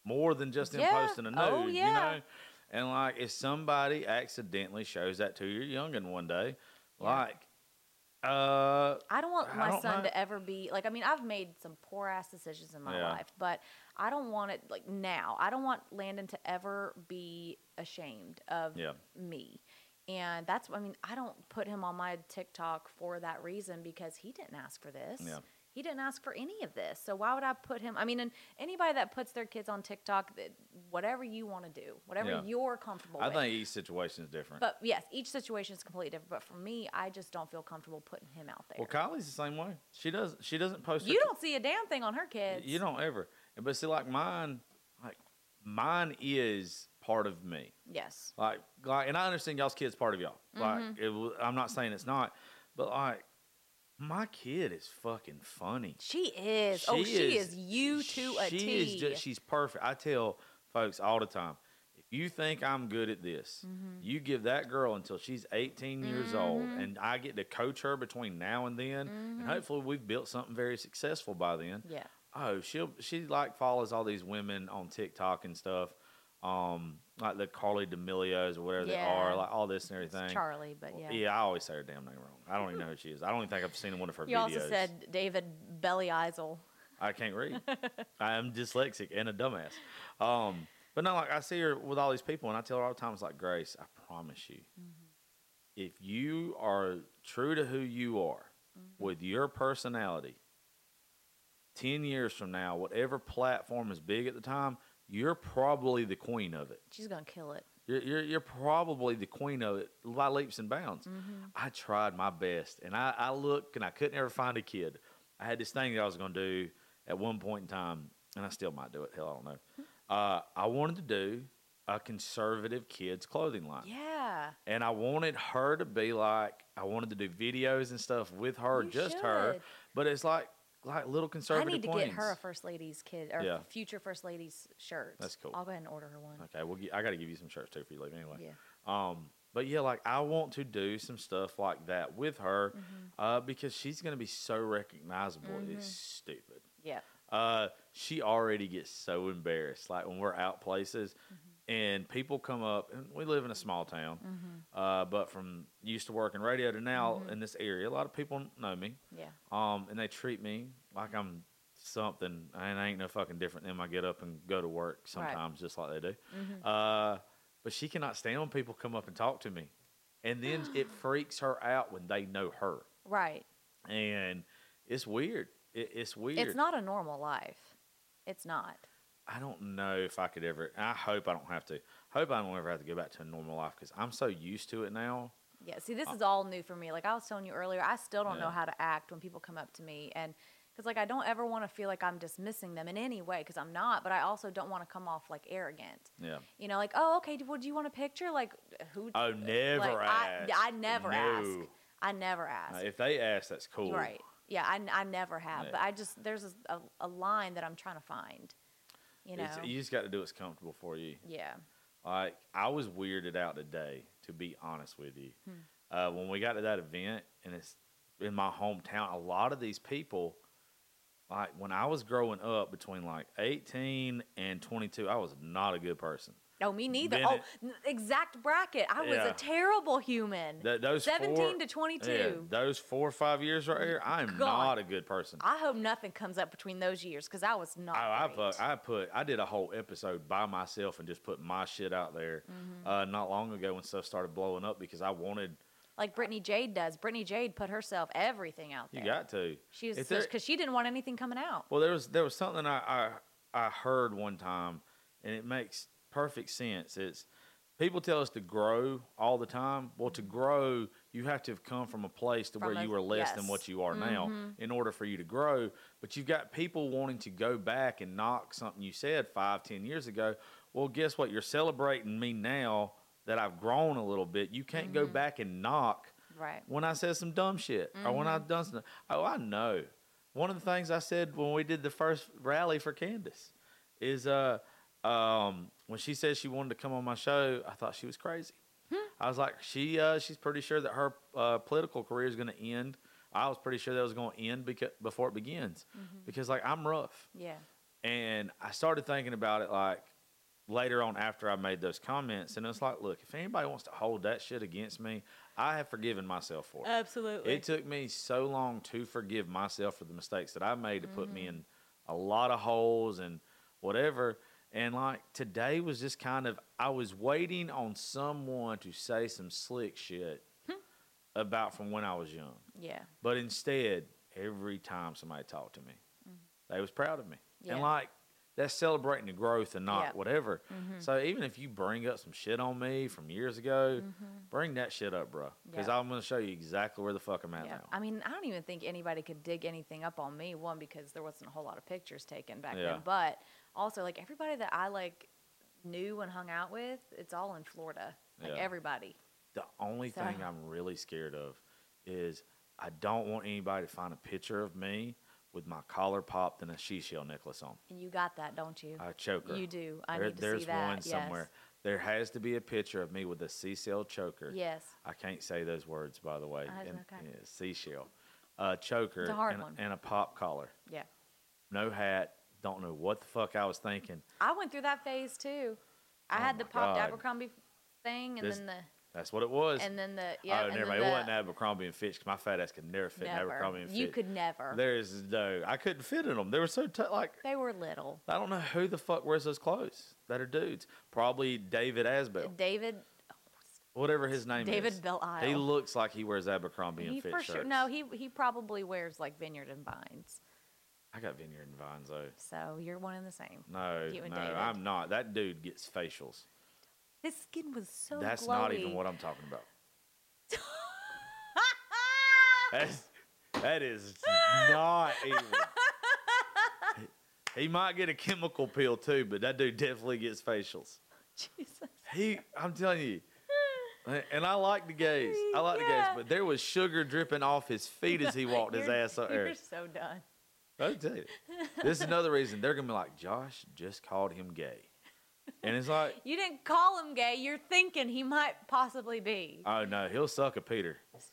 more than just them Yeah. posting a nude, Oh, you yeah. know? And like, if somebody accidentally shows that to your youngin' one day, Yeah. like, uh, I don't want I my don't son know. to ever be like. I mean, I've made some poor ass decisions in my Yeah. life, but I don't want it like now. I don't want Landon to ever be ashamed of Yeah. me, and that's. I mean, I don't put him on my TikTok for that reason because he didn't ask for this. Yeah. He didn't ask for any of this, so why would I put him? I mean, and anybody that puts their kids on TikTok, that- whatever you want to do, whatever Yeah. you're comfortable I with. think each situation is different. But yes, each situation is completely different. But for me, I just don't feel comfortable putting him out there. Well, Kylie's the same way. She does. She doesn't post. You her- don't see a damn thing on her kids. You don't ever. But see, like mine, like mine is part of me. Yes. Like, like, and I understand y'all's kid's part of y'all. Like, Mm-hmm. it, wa- I'm not saying it's not, but like, my kid is fucking funny. She is. oh, she is, you to a she T. Is just, she's perfect. I tell folks all the time, if you think I'm good at this, Mm-hmm. you give that girl until she's eighteen years old, and I get to coach her between now and then, and hopefully we've built something very successful by then. Mm-hmm. Yeah. Oh, she'll she like follows all these women on TikTok and stuff, um, like the Carly D'Amelios or whatever they Yeah. are, like all this and everything. It's Charlie, but yeah. Yeah, I always say her damn name wrong. I don't even know who she is. I don't even think I've seen one of her You videos. also said David Belly Eisel. I can't read. I am dyslexic and a dumbass. Um, but no, like I see her with all these people, and I tell her all the time, it's like, Grace, I promise you, if you are true to who you are with your personality, ten years from now, whatever platform is big at the time, you're probably the queen of it. She's gonna kill it. You're, you're, you're probably the queen of it by leaps and bounds. Mm-hmm. I tried my best, and I, I looked, and I couldn't ever find a kid. I had this thing that I was going to do at one point in time, and I still might do it. Hell, I don't know. Uh, I wanted to do a conservative kids clothing line. Yeah. And I wanted her to be like, I wanted to do videos and stuff with her, You just her. should. But it's like, like little I conservative need to queens. get her a first lady's kid or Yeah. future first lady's shirt. That's cool. I'll go ahead and order her one. Okay, well, I got to give you some shirts too if you leave anyway. Yeah. Um, but yeah, like I want to do some stuff like that with her, Mm-hmm. uh, because she's gonna be so recognizable. It's stupid. Yeah. Uh, she already gets so embarrassed, like when we're out places, Mm-hmm. and people come up. And we live in a small town, uh, but from used to working radio to now Mm-hmm. in this area, a lot of people know me. Yeah. Um, and they treat me like I'm something, and I ain't no fucking different than I get up and go to work sometimes, just like they do. Uh, but she cannot stand when people come up and talk to me, and then it freaks her out when they know her, Right. and it's weird. It, it's weird. It's not a normal life. It's not. I don't know if I could ever. I hope I don't have to. Hope I don't ever have to go back to a normal life because I'm so used to it now. Yeah, see, this is all new for me. Like I was telling you earlier, I still don't know Yeah. how to act when people come up to me, and because like I don't ever want to feel like I'm dismissing them in any way, because I'm not. But I also don't want to come off like arrogant. Yeah. You know, like, oh, okay, would you want a picture? Like, who? Oh, never like, I, ask. I never ask. No. I never Uh, ask. if they ask, that's cool. Right. Yeah, I, I never have. Yeah. But I just there's a, a, a line that I'm trying to find. You know. It's, you just got to do what's comfortable for you. Yeah. Like I was weirded out today, to be honest with you. Hmm. Uh, when we got to that event, and it's in my hometown, a lot of these people, like when I was growing up, between like eighteen and twenty-two, I was not a good person. Oh, me neither. Been oh, it- n- exact bracket. I was Yeah. a terrible human. Th- those seventeen four, to twenty-two. yeah, those four or five years right here, I am God. not a good person. I hope nothing comes up between those years because I was not. I, I great. put, I put, I did a whole episode by myself and just put my shit out there. Mm-hmm. Uh, not long ago when stuff started blowing up because I wanted. Like Brittany Jade does. Brittany Jade put herself everything out You there. got to. She was If there- because she didn't want anything coming out. Well, there was there was something I, I I heard one time, and it makes perfect sense. It's people tell us to grow all the time. Well, to grow, you have to have come from a place to From where a- you were less than yes. what you are now in order for you to grow. But you've got people wanting to go back and knock something you said five, ten years ago. Well, guess what? You're celebrating me now that I've grown a little bit. You can't go back and knock Right. when I said some dumb shit or when I've done something. Oh, I know. One of the things I said when we did the first rally for Candace is uh, um, when she said she wanted to come on my show, I thought she was crazy. I was like, she uh, she's pretty sure that her uh, political career is going to end. I was pretty sure that was going to end beca- before it begins because, like, I'm rough. Yeah. And I started thinking about it like later on after I made those comments. And it's like, look, if anybody wants to hold that shit against me, I have forgiven myself for it. Absolutely. It took me so long to forgive myself for the mistakes that I made to mm-hmm. put me in a lot of holes and whatever. And like today was just kind of, I was waiting on someone to say some slick shit about from when I was young. Yeah. But instead, every time somebody talked to me, mm-hmm. they was proud of me. Yeah. And like, that's celebrating the growth and not yeah. whatever. Mm-hmm. So even if you bring up some shit on me from years ago, mm-hmm. bring that shit up, bro. Because yeah. I'm going to show you exactly where the fuck I'm at yeah. now. I mean, I don't even think anybody could dig anything up on me. One, because there wasn't a whole lot of pictures taken back yeah. then. But also, like, everybody that I, like, knew and hung out with, it's all in Florida. Like, yeah. everybody. The only so. thing I'm really scared of is I don't want anybody to find a picture of me with my collar popped and a seashell necklace on. And you got that, don't you? A choker. You do. I there, need to there's see that. one yes. somewhere. There has to be a picture of me with a seashell choker. Yes. I can't say those words, by the way. That's and, okay. Yeah, seashell. A choker. It's a hard and, one. And a pop collar. Yeah. No hat. Don't know what the fuck I was thinking. I went through that phase, too. I oh had the popped God. Abercrombie thing, and this, then the... That's what it was. And then the... Yeah, oh, and never mind. The, it wasn't Abercrombie and Fitch, because my fat ass could never fit never. in Abercrombie and Fitch. You could never. There's no... I couldn't fit in them. They were so... T- like They were little. I don't know who the fuck wears those clothes that are dudes. Probably David Asbell. David... Whatever his name David is. David Belle-Isle. He looks like he wears Abercrombie and he Fitch for shirts. Sure, no, he he probably wears like Vineyard and Vines. I got Vineyard and Vines, though. So you're one and the same. No, you and no, David. I'm not. That dude gets facials. His skin was so That's glowy. not even what I'm talking about. That's, that is not even. He, he might get a chemical peel, too, but that dude definitely gets facials. Jesus. He, I'm telling you. And I like the gaze. I like yeah. the gaze. But there was sugar dripping off his feet as he walked his ass up there. You're so done. I'll tell you. This is another reason they're going to be like, Josh just called him gay. And it's like. You didn't call him gay. You're thinking he might possibly be. Oh, no. He'll suck a Peter. Don't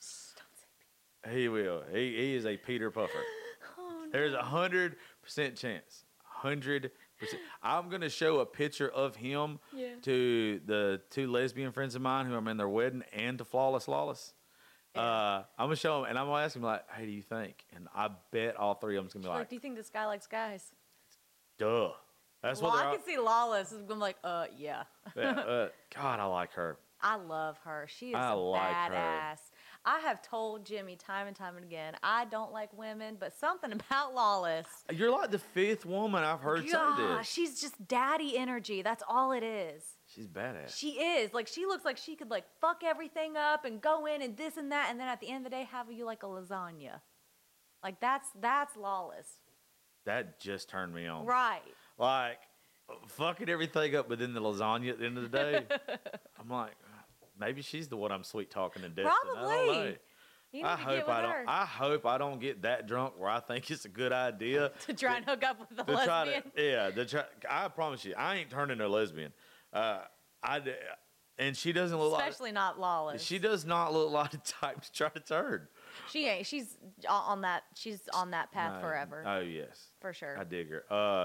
say Peter. He will. He, he is a Peter Puffer. Oh, no. There's a one hundred percent chance. one hundred percent. I'm going to show a picture of him yeah. to the two lesbian friends of mine who I'm in their wedding and to Flawless Lawless. Yeah. Uh, I'm going to show him, and I'm going to ask him, like, hey, do you think? And I bet all three of them's going to be like, like, do you think this guy likes guys? Duh. That's well, what I they're can see Lawless is going to be like, uh, yeah. yeah uh, God, I like her. I love her. She is I a like badass. her. I have told Jimmy time and time and again, I don't like women, but something about Lawless. You're like the fifth woman I've heard God, say this. She's just daddy energy. That's all it is. She's badass. She is. Like, she looks like she could, like, fuck everything up and go in and this and that, and then at the end of the day, have you like a lasagna. Like, that's that's Lawless. That just turned me on. Right. Like, fucking everything up within the lasagna at the end of the day. I'm like, maybe she's the one I'm sweet talking to death. Probably. I don't know. You need I to hope get with I don't. her. I hope I don't get that drunk where I think it's a good idea to try and hook up with a to lesbian. try to, yeah, to try, I promise you, I ain't turning her lesbian. Uh, I and she doesn't look especially like, not Lawless. She does not look like the type to try to turn. She ain't. She's on that. She's on that path No. forever. Oh yes, for sure. I dig her. Uh,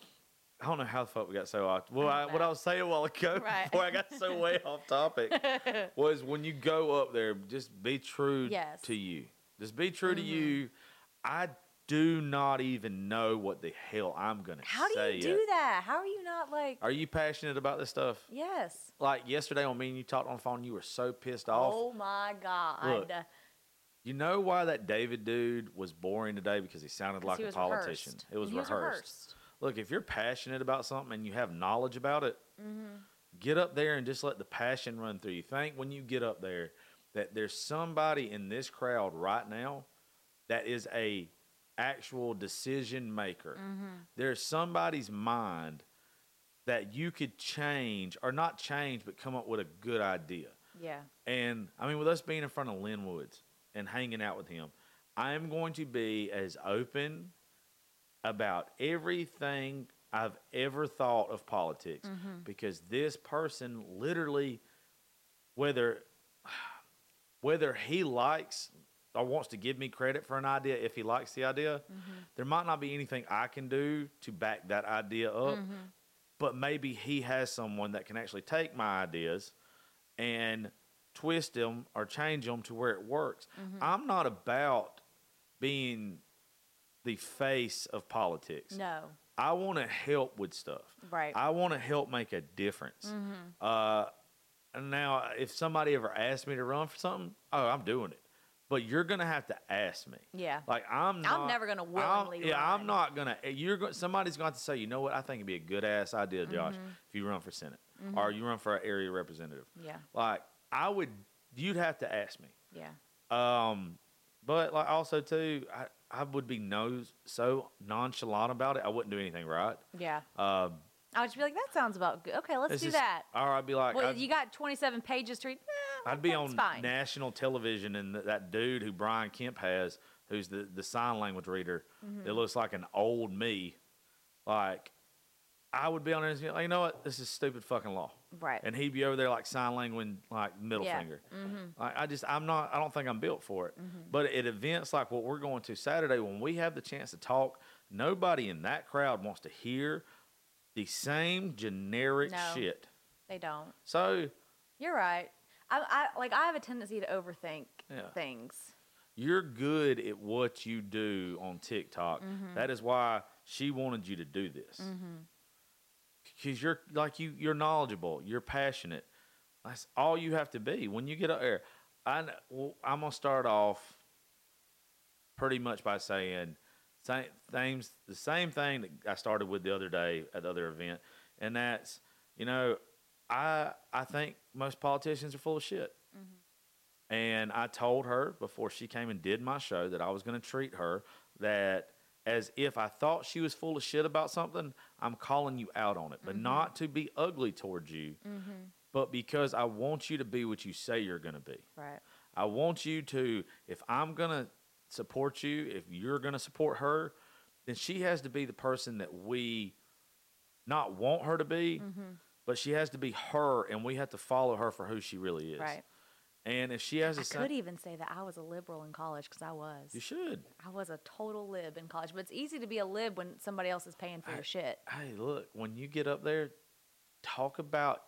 I don't know how the fuck we got so off. Well, I, what I was saying a while ago Right. before I got so way off topic was when you go up there, just be true Yes. to you. Just be true Mm-hmm. to you. I do not even know what the hell I'm gonna How do say you do yet. that? How are you not like? Are you passionate about this stuff? Yes. Like yesterday when me and you talked on the phone, you were so pissed off. Oh my God. Look, you know why that David dude was boring today? Because he sounded like he a was politician. rehearsed. It was He was rehearsed. rehearsed. Look, if you're passionate about something and you have knowledge about it, Mm-hmm. get up there and just let the passion run through you. Think when you get up there that there's somebody in this crowd right now that is a actual decision maker. Mm-hmm. There's somebody's mind that you could change, or not change, but come up with a good idea. Yeah. And I mean, with us being in front of Lynn Woods and hanging out with him, I am going to be as open about everything I've ever thought of politics, Mm-hmm. because this person literally, whether whether he likes or wants to give me credit for an idea if he likes the idea, mm-hmm. there might not be anything I can do to back that idea up, mm-hmm. but maybe he has someone that can actually take my ideas and twist them or change them to where it works. Mm-hmm. I'm not about being the face of politics. No. I want to help with stuff. Right. I want to help make a difference. Mm-hmm. Uh, and now, if somebody ever asked me to run for something, oh, I'm doing it. But you're gonna have to ask me. Yeah. Like I'm. Not, I'm never gonna willingly. I'm, yeah, run. I'm not gonna. You're go, somebody's going to say, you know what? I think it'd be a good ass idea, Josh, mm-hmm. if you run for Senate mm-hmm. or you run for an area representative. Yeah. Like I would. You'd have to ask me. Yeah. Um, but like also too, I I would be no so nonchalant about it. I wouldn't do anything right. Yeah. Um. I would just be like, that sounds about good. Okay, let's do just, that. Or I'd be like, well, I'd, you got twenty-seven pages to read. Eh, I'd be on fine. national television, and th- that dude who Brian Kemp has, who's the, the sign language reader, mm-hmm. it looks like an old me. Like, I would be on there and be like, you know what? This is stupid fucking law. Right. And he'd be over there like sign language, like middle yeah. finger. Mm-hmm. Like, I just, I'm not, I don't think I'm built for it. Mm-hmm. But at events like what we're going to Saturday, when we have the chance to talk, nobody in that crowd wants to hear the same generic no, shit. They don't. So you're right. I, I like I have a tendency to overthink yeah. things. You're good at what you do on TikTok. Mm-hmm. That is why she wanted you to do this. Because mm-hmm. you're like you, you're knowledgeable. You're passionate. That's all you have to be. When you get up there, I well, I'm gonna start off pretty much by saying. Same things, the same thing that I started with the other day at the other event, and that's, you know, I I think most politicians are full of shit. Mm-hmm. And I told her before she came and did my show that I was going to treat her that as if I thought she was full of shit about something, I'm calling you out on it, but mm-hmm. not to be ugly towards you, mm-hmm. but because I want you to be what you say you're going to be. Right. I want you to, if I'm going to support you, if you're going to support her, then she has to be the person that we not want her to be, mm-hmm. but she has to be her, and we have to follow her for who she really is. Right. And if she has a I could even say that I was a liberal in college because I was. You should. I was a total lib in college, but it's easy to be a lib when somebody else is paying for I, your shit. Hey, look, when you get up there, talk about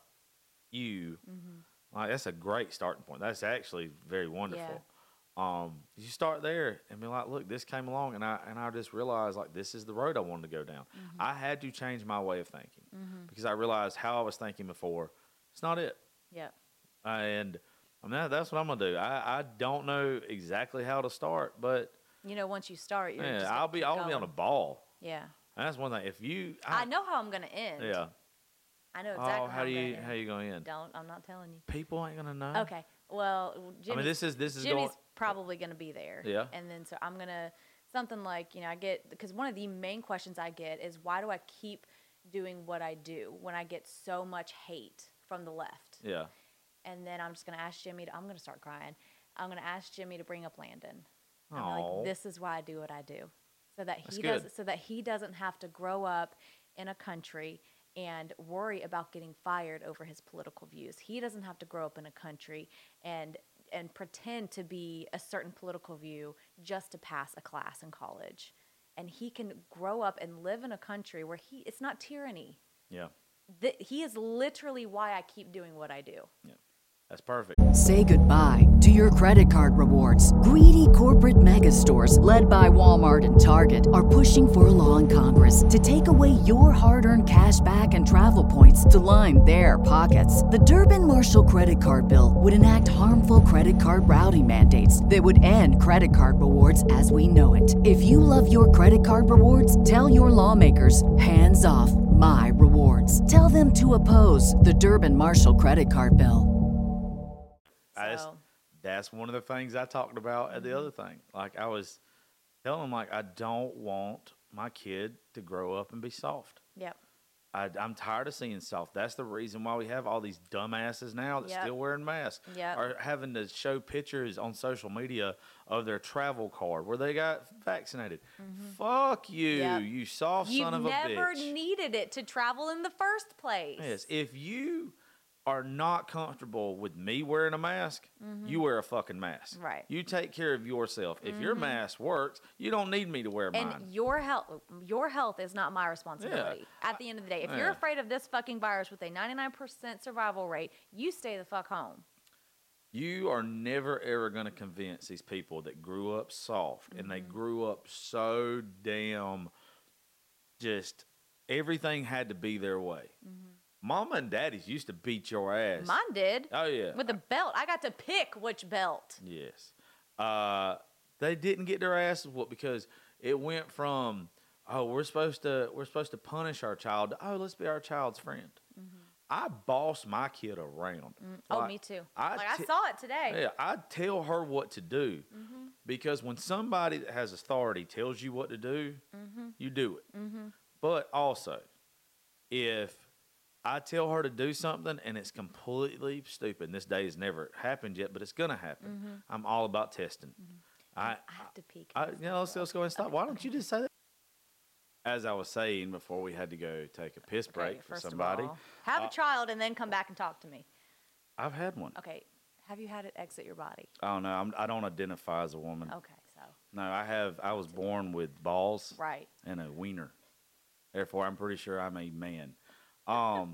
you. Mm-hmm. Like, that's a great starting point. That's actually very wonderful. Yeah. Um, you start there and be like, look, this came along, and I and I just realized, like, this is the road I wanted to go down. Mm-hmm. I had to change my way of thinking mm-hmm. because I realized how I was thinking before. It's not it. Yeah. Uh, and I mean, that's what I'm gonna do. I, I don't know exactly how to start, but you know, once you start, you're yeah, just I'll be I'll going. be on a ball. Yeah. And that's one thing. If you, I, I know how I'm gonna end. Yeah. I know exactly. Oh, how, how do I'm you gonna how you gonna end? Don't. I'm not telling you. People ain't gonna know. Okay. Well, Jimmy's, I mean, this is this is Jimmy's going, probably gonna be there. Yeah. And then so I'm gonna something like you know I get because one of the main questions I get is why do I keep doing what I do when I get so much hate from the left? Yeah. And then I'm just gonna ask Jimmy. To, I'm gonna start crying. I'm gonna ask Jimmy to bring up Landon. I'm Aww. like, this is why I do what I do, so that That's he good. does, so that he doesn't have to grow up in a country and worry about getting fired over his political views. He doesn't have to grow up in a country and and pretend to be a certain political view just to pass a class in college. And he can grow up and live in a country where he it's not tyranny. Yeah. The, he is literally why I keep doing what I do. Yeah. That's perfect. Say goodbye to your credit card rewards. Greedy corporate mega stores, led by Walmart and Target, are pushing for a law in Congress to take away your hard-earned cash back and travel points to line their pockets. The Durbin-Marshall credit card bill would enact harmful credit card routing mandates that would end credit card rewards as we know it. If you love your credit card rewards, tell your lawmakers, hands off my rewards. Tell them to oppose the Durbin-Marshall credit card bill. I just, that's one of the things I talked about at the other thing. Like I was telling them, like I don't want my kid to grow up and be soft. Yep. I, I'm tired of seeing soft. That's the reason why we have all these dumbasses now that Yep. still wearing masks. Yep. Or having to show pictures on social media of their travel card where they got vaccinated. Mm-hmm. Fuck you, Yep. you soft you son of a bitch. You never needed it to travel in the first place. Yes, if you are not comfortable with me wearing a mask, you wear a fucking mask. Right. You take care of yourself. If your mask works, you don't need me to wear And mine. your health, your health is not my responsibility. At the end of the day, if you're Yeah. afraid of this fucking virus with a ninety-nine percent survival rate, you stay the fuck home. You are never ever going to convince these people that grew up soft and they grew up so damn just everything had to be their way. Mama and daddies used to beat your ass. Mine did. Oh yeah. With a belt. I got to pick which belt. Yes. Uh, they didn't get their asses whooped because it went from, oh, we're supposed to we're supposed to punish our child to, oh, let's be our child's friend. I boss my kid around. Oh, Like, me too. I like t- I saw it today. Yeah, I tell her what to do because when somebody that has authority tells you what to do, you do it. But also, if I tell her to do something and it's completely stupid, and this day has never happened yet, but it's gonna happen. I'm all about testing. I, I have to peek. I, you know, let's, let's go and stop. Why don't you just say that? As I was saying before, we had to go take a piss break Okay, for first of somebody. all, have Uh, a child and then come back and talk to me. I've had one. Okay. Have you had it exit your body? I don't know. I'm, I don't identify as a woman. Okay, so No, I have. I was born with balls right. and a wiener. Therefore, I'm pretty sure I'm a man. Um,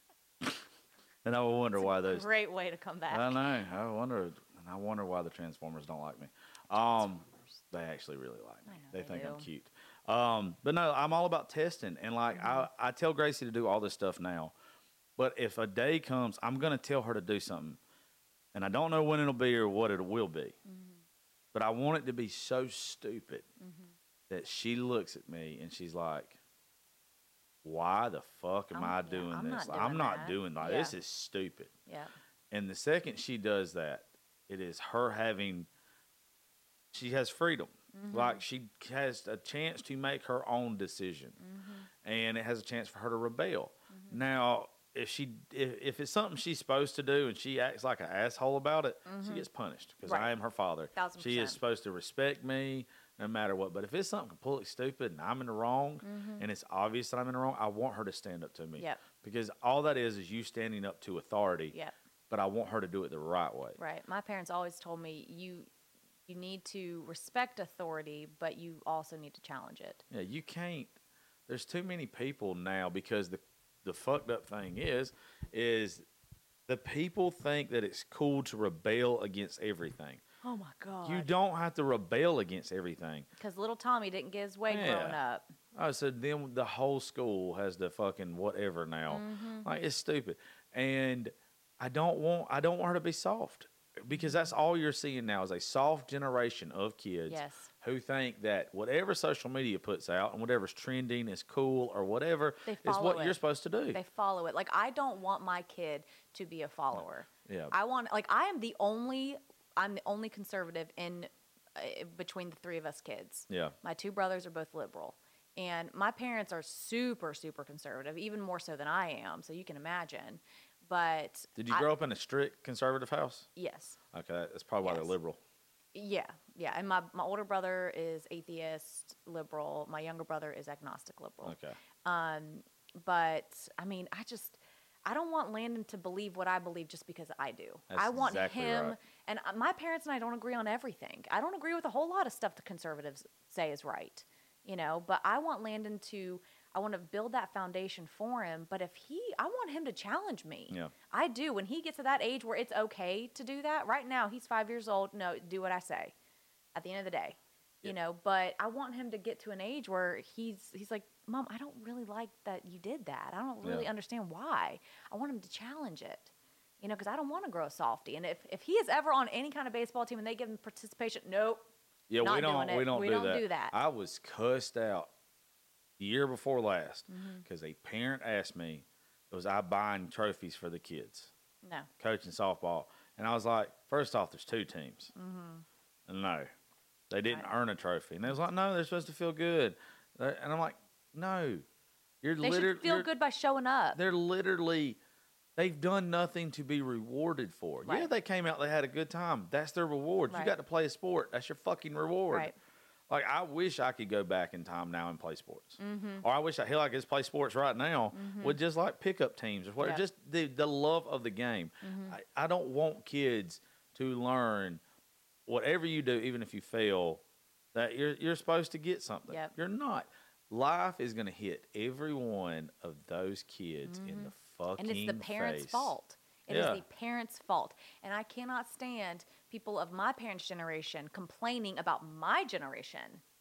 and I wonder why those. Great way to come back. I know. I wonder. And I wonder why the Transformers don't like me. Um, they actually really like me. I know they, they think I'm do. cute. Um, but no, I'm all about testing. And like I, I tell Gracie to do all this stuff now. But if a day comes, I'm gonna tell her to do something, and I don't know when it'll be or what it will be. But I want it to be so stupid that she looks at me and she's like, "Why the fuck am I'm- I yeah, doing I'm this? not I'm doing not that." doing that. Yeah. This is stupid." Yeah. And the second she does that, it is her having, she has freedom. Like she has a chance to make her own decision. And it has a chance for her to rebel. Now, if she if, if it's something she's supposed to do and she acts like an asshole about it, she gets punished because Right. I am her father. Thousand She is percent. supposed to respect me no matter what. But if it's something completely stupid and I'm in the wrong and it's obvious that I'm in the wrong, I want her to stand up to me. Yep. Because all that is is you standing up to authority. Yep. But I want her to do it the right way. Right. My parents always told me you you need to respect authority, but you also need to challenge it. Yeah, you can't. There's too many people now because the the fucked up thing is, is the people think that it's cool to rebel against everything. Oh my God. You don't have to rebel against everything. Because little Tommy didn't get his way Yeah. growing up. I said then the whole school has the fucking whatever now. Mm-hmm. Like it's stupid. And I don't want I don't want her to be soft. Because that's all you're seeing now is a soft generation of kids Yes. who think that whatever social media puts out and whatever's trending is cool or whatever They is follow what it. you're supposed to do. They follow it. Like, I don't want my kid to be a follower. Yeah. I want, like, I am the only, I'm the only conservative in uh, between the three of us kids. Yeah. My two brothers are both liberal. And my parents are super, super conservative, even more so than I am. So you can imagine. But Did you I- grow up in a strict conservative house? Yes. Okay, that's probably why they're Yes. liberal. Yeah, yeah. And my, my older brother is atheist, liberal. My younger brother is agnostic, liberal. Okay. Um, but I mean, I just I don't want Landon to believe what I believe just because I do. That's I want exactly him, right. and uh, my parents and I don't agree on everything. I don't agree with a whole lot of stuff the conservatives say is right, you know. But I want Landon to. I want to build that foundation for him. But if he, I want him to challenge me. Yeah. I do. When he gets to that age where it's okay to do that. Right now, he's five years old. No, do what I say. At the end of the day, you know. But I want him to get to an age where he's he's like, Mom, I don't really like that you did that. I don't really Yeah. understand why. I want him to challenge it, you know, because I don't want to grow a softie. And if if he is ever on any kind of baseball team and they give him participation, nope. Yeah, Not we don't. doing it. We don't, We do, don't that. do that. I was cussed out the year before last Mm-hmm. because a parent asked me, "Was I buying trophies for the kids, No. coaching softball?" And I was like, first off, there's two teams. And no, they didn't Right. earn a trophy." And they was like, "No, they're supposed to feel good." They're- And I'm like, "No, you're They literally should feel good by showing up. They're literally." They've done nothing to be rewarded for. Yeah, Right. they came out, they had a good time. That's their reward. You Right. got to play a sport. That's your fucking reward. Right. Like, I wish I could go back in time now and play sports. Mm-hmm. Or I wish I, hell, I could play sports right now mm-hmm. with just like pickup teams or whatever. Yep. Just the, the love of the game. Mm-hmm. I, I don't want kids to learn whatever you do, even if you fail, that you're, you're supposed to get something. Yep. You're not. Life is going to hit every one of those kids mm-hmm. in the fucking face. And it's the parents' face. fault. It yeah. is the parents' fault. And I cannot stand people of my parents' generation complaining about my generation.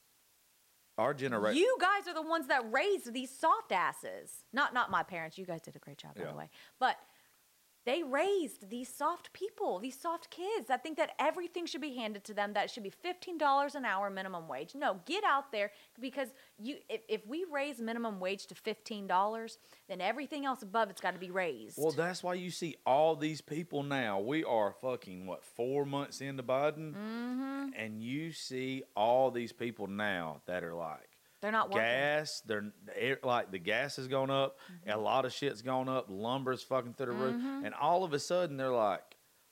Our generation. You guys are the ones that raised these soft asses. Not not my parents. You guys did a great job, by yeah. the way. But they raised these soft people, these soft kids that think that everything should be handed to them, that it should be fifteen dollars an hour minimum wage. No, get out there, because you. If, if we raise minimum wage to fifteen dollars, then everything else above it's got to be raised. Well, that's why you see all these people now. We are fucking, what, four months into Biden? Mm-hmm. And you see all these people now that are like, they're not working. Gas, they're like the gas has gone up, mm-hmm. a lot of shit's gone up, lumber's fucking through the roof, mm-hmm. and all of a sudden they're like,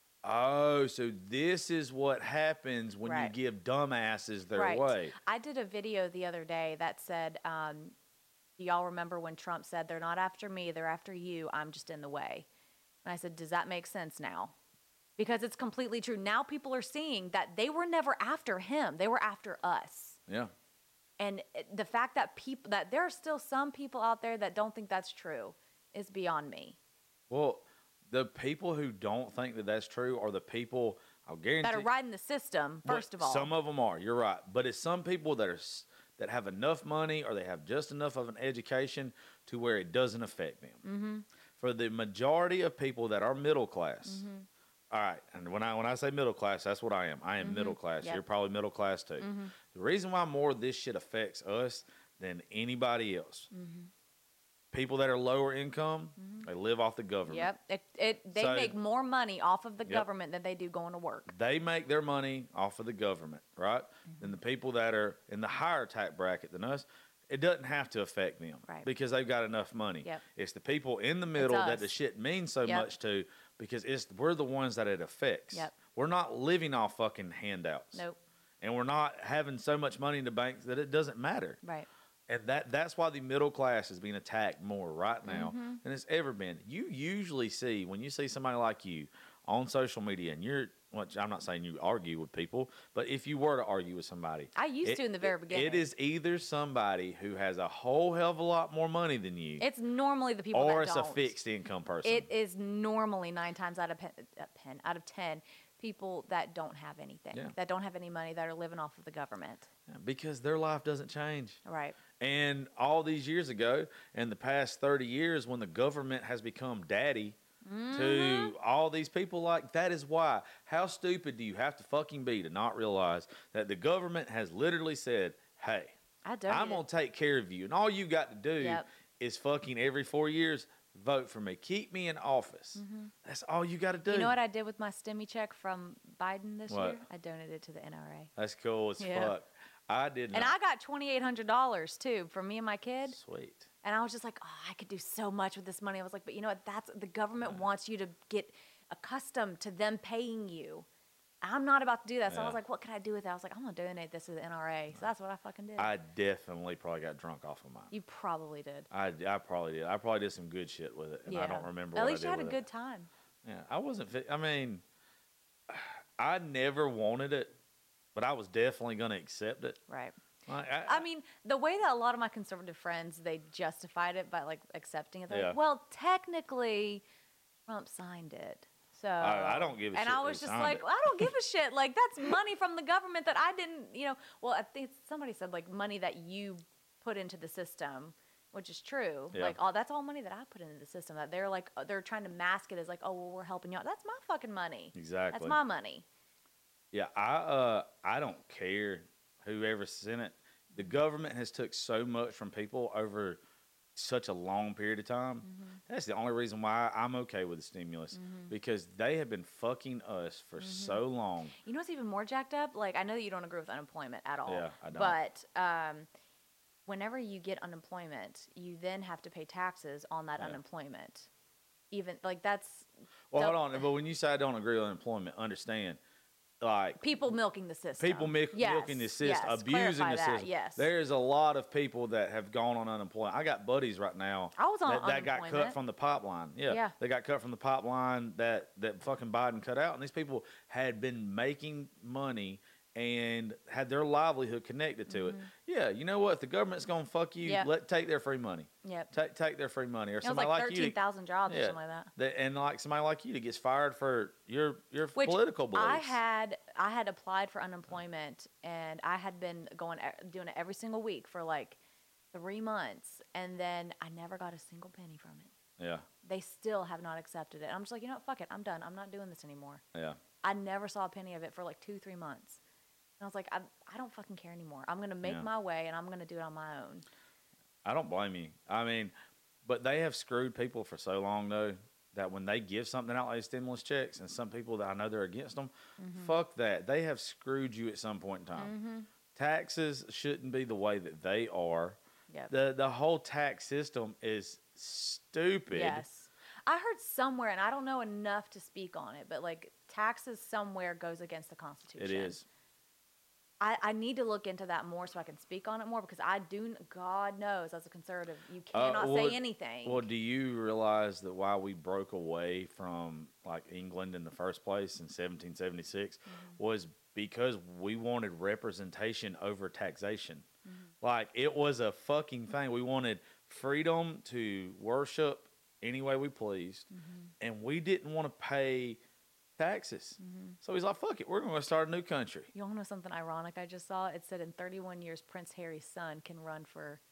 oh, so this is what happens when right. you give dumbasses their right. way. I did a video the other day that said, um, do y'all remember when Trump said, they're not after me, they're after you, I'm just in the way? And I said, does that make sense now? Because it's completely true. Now people are seeing that they were never after him, they were after us. Yeah. And the fact that people that there are still some people out there that don't think that's true is beyond me. Well, the people who don't think that that's true are the people, I'll guarantee, that are riding the system. First of all, some of them are. You're right, but it's some people that are that have enough money or they have just enough of an education to where it doesn't affect them. Mm-hmm. For the majority of people that are middle class. Mm-hmm. All right, and when I when I say middle class, that's what I am. I am mm-hmm. middle class. Yep. You're probably middle class too. Mm-hmm. The reason why more of this shit affects us than anybody else, mm-hmm. people that are lower income, mm-hmm. they live off the government. Yep, it, it they So- make more money off of the Yep. government than they do going to work. They make their money off of the government, right? Mm-hmm. Than the people that are in the higher tax bracket than us. It doesn't have to affect them Right. because they've got enough money. Yep. It's the people in the middle that us. the shit means so Yep. much to, because it's we're the ones that it affects. Yep. We're not living off fucking handouts. Nope. And we're not having so much money in the bank that it doesn't matter. Right. And that that's why the middle class is being attacked more right now Mm-hmm. than it's ever been. You usually see, when you see somebody like you on social media, and you're, which I'm not saying you argue with people, but if you were to argue with somebody. I used it- to in the very it- beginning. It is either somebody who has a whole hell of a lot more money than you, It's normally the people or that it's don't. a fixed income person. It is normally nine times out of pen, uh, pen out of ten people that don't have anything, Yeah. that don't have any money, that are living off of the government. Because their life doesn't change. Right. And all these years ago, in the past thirty years, when the government has become daddy Mm-hmm. to all these people, like, that is why. How stupid do you have to fucking be to not realize that the government has literally said, hey, I don't. I'm going to take care of you. And all you got to do Yep. is fucking every four years vote for me. Keep me in office. That's all you got to do. You know what I did with my STEMI check from Biden this What? year? I donated it to the N R A. That's cool as Yeah. fuck. I did not. And I got twenty-eight hundred dollars too for me and my kid. Sweet. And I was just like, oh, I could do so much with this money. I was like, but you know what? That's the government wants you to get accustomed to them paying you. I'm not about to do that. So I was Yeah. like, what can I do with that? I was like, I'm going to donate this to the N R A. So that's what I fucking did. I definitely probably got drunk off of mine. You probably did. I, I probably did. I probably did some good shit with it, and I don't remember At what least I you did had a with good it. time. Yeah, I wasn't. Fi- I mean, I never wanted it, but I was definitely going to accept it. Right. Like, I, I mean, the way that a lot of my conservative friends, they justified it by like accepting it. They're Yeah. like, well, technically, Trump signed it. So I- I don't give a and shit I who was just signed like, it. well, I don't give a shit. Like that's money from the government that I didn't, you know. Well, I think somebody said like money that you put into the system, which is true. Yeah. Like, oh, that's all money that I put into the system. That they're like, they're trying to mask it as like, oh, well, we're helping you out. That's my fucking money. Exactly. That's my money. Yeah, I uh I don't care whoever sent it. The government has took so much from people over such a long period of time. Mm-hmm. That's the only reason why I'm okay with the stimulus, because they have been fucking us for so long. You know what's even more jacked up? Like, I know that you don't agree with unemployment at all. Yeah, I don't. But um, whenever you get unemployment, you then have to pay taxes on that Yeah. unemployment. Even, like, that's... Well, the- hold on. But when you say I don't agree with unemployment, understand like People milking the system. people milk, Yes, milking the system, yes, abusing clarify the that, system. Yes. There's a lot of people that have gone on unemployment. I got buddies right now I was on that, that got cut unemployment. from the pipeline. Yeah, Yeah. they got cut from the pipeline that that fucking Biden cut out, and these people had been making money and had their livelihood connected to it. Yeah, you know what? If the government's gonna fuck you, Mm-hmm. Yeah. let take their free money. Yep. Take take their free money, or It was somebody like like you. thirteen to- thousand jobs or Yeah. something like that. that- and like somebody like you that gets fired for your your Which political beliefs. I had I had applied for unemployment, and I had been going e- doing it every single week for like three months, and then I never got a single penny from it. Yeah, They still have not accepted it. I'm just like, you know what, fuck it, I'm done. I'm not doing this anymore. yeah. I never saw a penny of it for like two, three months. And I was like, I, I don't fucking care anymore. I'm gonna make Yeah. my way, and I'm gonna do it on my own. I don't blame you. I mean, but they have screwed people for so long though that when they give something out like stimulus checks, and some people that I know they're against them, Mm-hmm. fuck that. They have screwed you at some point in time. Taxes shouldn't be the way that they are. Yep. The the whole tax system is stupid. Yes. I heard somewhere, and I don't know enough to speak on it, but like taxes somewhere goes against the Constitution. It is. I, I need to look into that more so I can speak on it more, because I do, God knows, as a conservative, you Uh, cannot well, say anything. Well, do you realize that why we broke away from like England in the first place in seventeen seventy-six Mm-hmm. was because we wanted representation over taxation. Mm-hmm. Like it was a fucking thing. We wanted freedom to worship any way we pleased, Mm-hmm. and we didn't want to pay taxes. Mm-hmm. So he's like, "Fuck it, we're going to start a new country." You want to know something ironic I just saw? It said in thirty-one years, Prince Harry's son can run for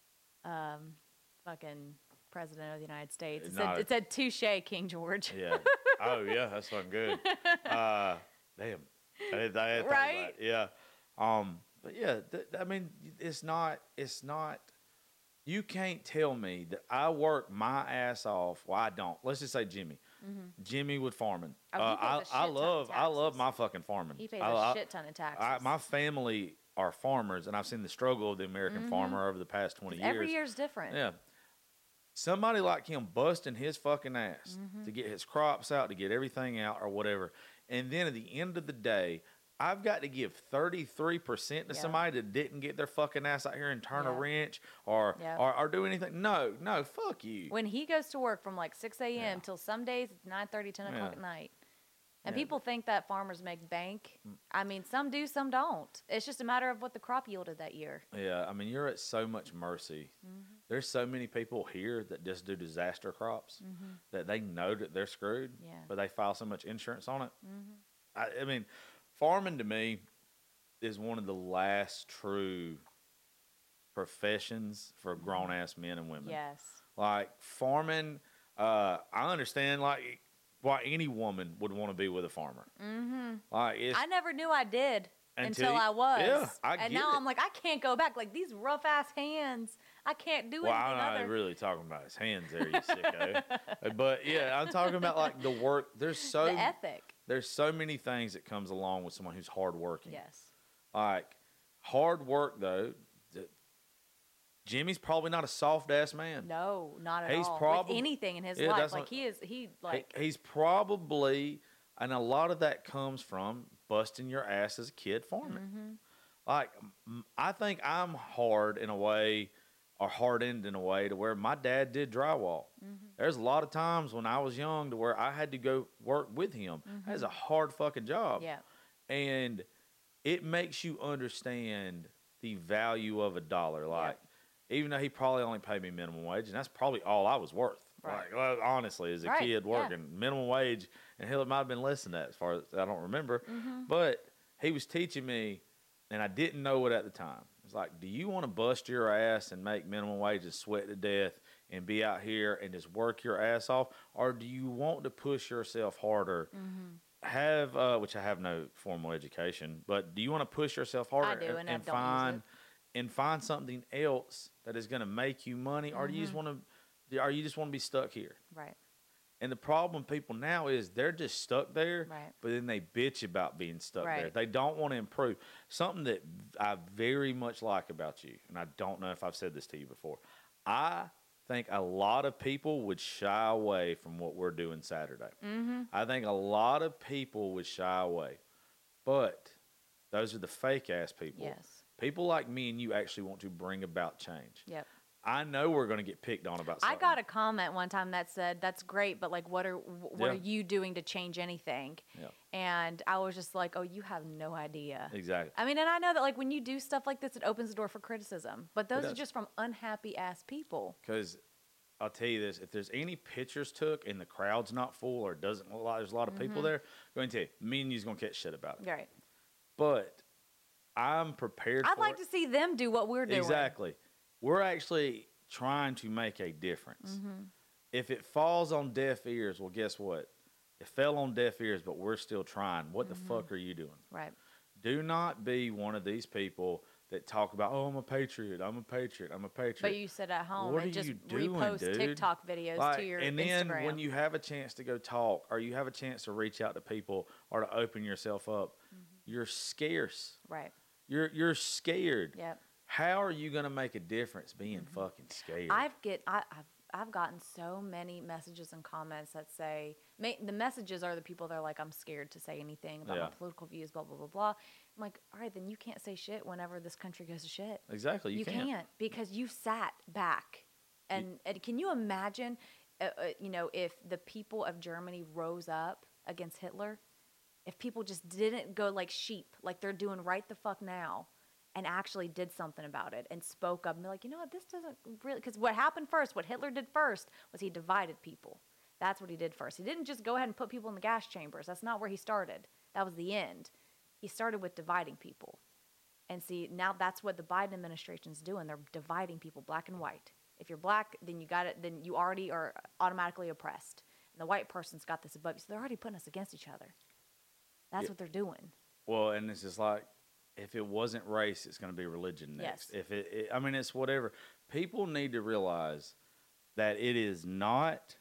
um, fucking president of the United States. It Not said, a- it said touche, King George. Yeah. Oh yeah, that's fucking good. Uh, damn. I didn't, I hadn't thought Right? about it. Yeah. Um. But yeah, th- I mean, it's not. It's not. You can't tell me that I work my ass off. Well, I don't. Let's just say Jimmy. Jimmy with farming. Oh, he uh, pays I, a I shit ton of love. I love taxes. my fucking farming. He pays I- a I- shit ton of taxes. I, my family are farmers, and I've seen the struggle of the American farmer over the past twenty years. Every year's different. Yeah. Somebody like him busting his fucking ass Mm-hmm. to get his crops out, to get everything out or whatever. And then at the end of the day, I've got to give thirty-three percent to Yeah. somebody that didn't get their fucking ass out here and turn a Yeah. wrench or, Yeah. or or do anything. No, no, fuck you. When he goes to work from like six a.m. Yeah. till some days it's nine thirty, ten o'clock Yeah. at night. And Yeah. people think that farmers make bank. I mean, some do, some don't. It's just a matter of what the crop yielded that year. Yeah, I mean, you're at so much mercy. Mm-hmm. There's so many people here that just do disaster crops that they know that they're screwed, Mm-hmm. Yeah. but they file so much insurance on it. Mm-hmm. I, I mean, farming to me is one of the last true professions for grown ass men and women. Yes. Like farming, uh, I understand like why any woman would want to be with a farmer. Mm-hmm. Like it's, I never knew I did Until until you- I was. yeah, I and get now it. I'm like, I can't go back. Like these rough ass hands, I can't do well, anything I'm not other. really talking about his hands there, you sicko. But yeah, I'm talking about like the work. There's so the ethic. there's so many things that comes along with someone who's hardworking. Yes. Like hard work though. th- Jimmy's probably not a soft ass man. No, not at He's all. prob- With anything in his Yeah, life, that's like what- he is, he He- like he's probably, and a lot of that comes from busting your ass as a kid farming. Mm-hmm. Like, m- I think I'm hard in a way, or hardened in a way, to where my dad did drywall. Mm-hmm. There's a lot of times when I was young to where I had to go work with him. That is a hard fucking job. Mm-hmm. yeah. And it makes you understand the value of a dollar. Like, even though he probably only paid me minimum wage, and that's probably all I was worth. Right. Like, well, honestly, as a Right, kid yeah. working minimum wage, and hell, it might have been less than that, as far as I don't remember. Mm-hmm. But he was teaching me, and I didn't know it at the time. It's like, do you want to bust your ass and make minimum wage and sweat to death and be out here and just work your ass off, or do you want to push yourself harder? Mm-hmm. Have uh, which I have no formal education, but do you want to push yourself harder do, and I and don't use find and find something else that is going to make you money, or do you just Mm-hmm. want to, or you just want to be stuck here? Right. And the problem with people now is they're just stuck there, Right. but then they bitch about being stuck there. Right. They don't want to improve. Something that I very much like about you, and I don't know if I've said this to you before, I think a lot of people would shy away from what we're doing Saturday. Mm-hmm. I think a lot of people would shy away. But those are the fake ass people. Yes. People like me and you actually want to bring about change. Yep. I know we're going to get picked on about I something. got a comment one time that said, "That's great, but like, what are what Yeah. are you doing to change anything?" Yeah. And I was just like, "Oh, you have no idea." Exactly. I mean, and I know that like when you do stuff like this, it opens the door for criticism. But those are does. just from unhappy ass people. Because I'll tell you this: if there's any pictures took and the crowd's not full or doesn't look like there's a lot of people there, I'm going to tell you, me and you's going to catch shit about it. Right. But I'm prepared. I'd for like it. to see them do what we're doing. Exactly. We're actually trying to make a difference. Mm-hmm. If it falls on deaf ears, well, guess what? It fell on deaf ears, but we're still trying. What Mm-hmm. the fuck are you doing? Right. Do not be one of these people that talk about, oh, I'm a patriot, I'm a patriot, I'm a patriot. But you sit at home What and are just you doing, repost dude? TikTok videos Like, to your and then Instagram. when you have a chance to go talk or you have a chance to reach out to people or to open yourself up, Mm-hmm. you're scarce. right. You're you're scared. Yep. How are you going to make a difference being fucking scared? I've get I, I've I've gotten so many messages and comments that say ma- the messages are the people that are like, I'm scared to say anything about Yeah. my political views, blah blah blah blah. I'm like, all right, then you can't say shit whenever this country goes to shit. exactly. You, You, can't. can't. Because you sat back, and, and can you imagine, uh, uh, you know, if the people of Germany rose up against Hitler, if people just didn't go like sheep, like they're doing right the fuck now, and actually did something about it and spoke up and be like, you know what, this doesn't really, because what happened first, what Hitler did first was he divided people. That's what he did first. He didn't just go ahead and put people in the gas chambers. That's not where he started. That was the end. He started with dividing people. And see, now that's what the Biden administration's doing. They're dividing people, black and white. If you're black, then you got it. Then you already are automatically oppressed. And the white person's got this above you. So they're already putting us against each other. That's Yeah. what they're doing. Well, and it's just like, if it wasn't race, it's going to be religion next. Yes. If it, it, I mean, it's whatever. People need to realize that it is not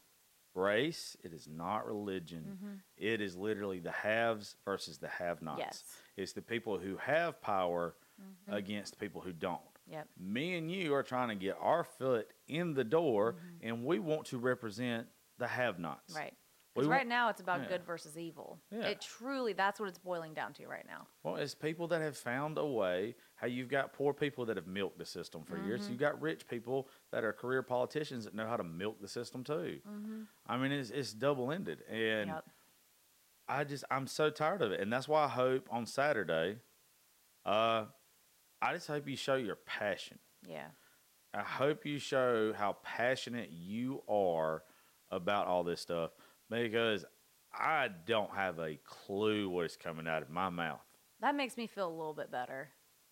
race, it is not religion. It is literally the haves versus the have-nots. Yes. It's the people who have power against people who don't. Yep. Me and you are trying to get our foot in the door, and we want to represent the have-nots. Right. We Because want- right now it's about yeah. good versus evil. Yeah. It truly, that's what it's boiling down to right now. Well, it's people that have found a way. How you've got poor people that have milked the system for years. Mm-hmm. You've got rich people that are career politicians that know how to milk the system too. I mean, it's it's double ended, and Yep. I just I'm so tired of it, and that's why I hope on Saturday, uh, I just hope you show your passion. Yeah. I hope you show how passionate you are about all this stuff, because I don't have a clue what is coming out of my mouth. That makes me feel a little bit better.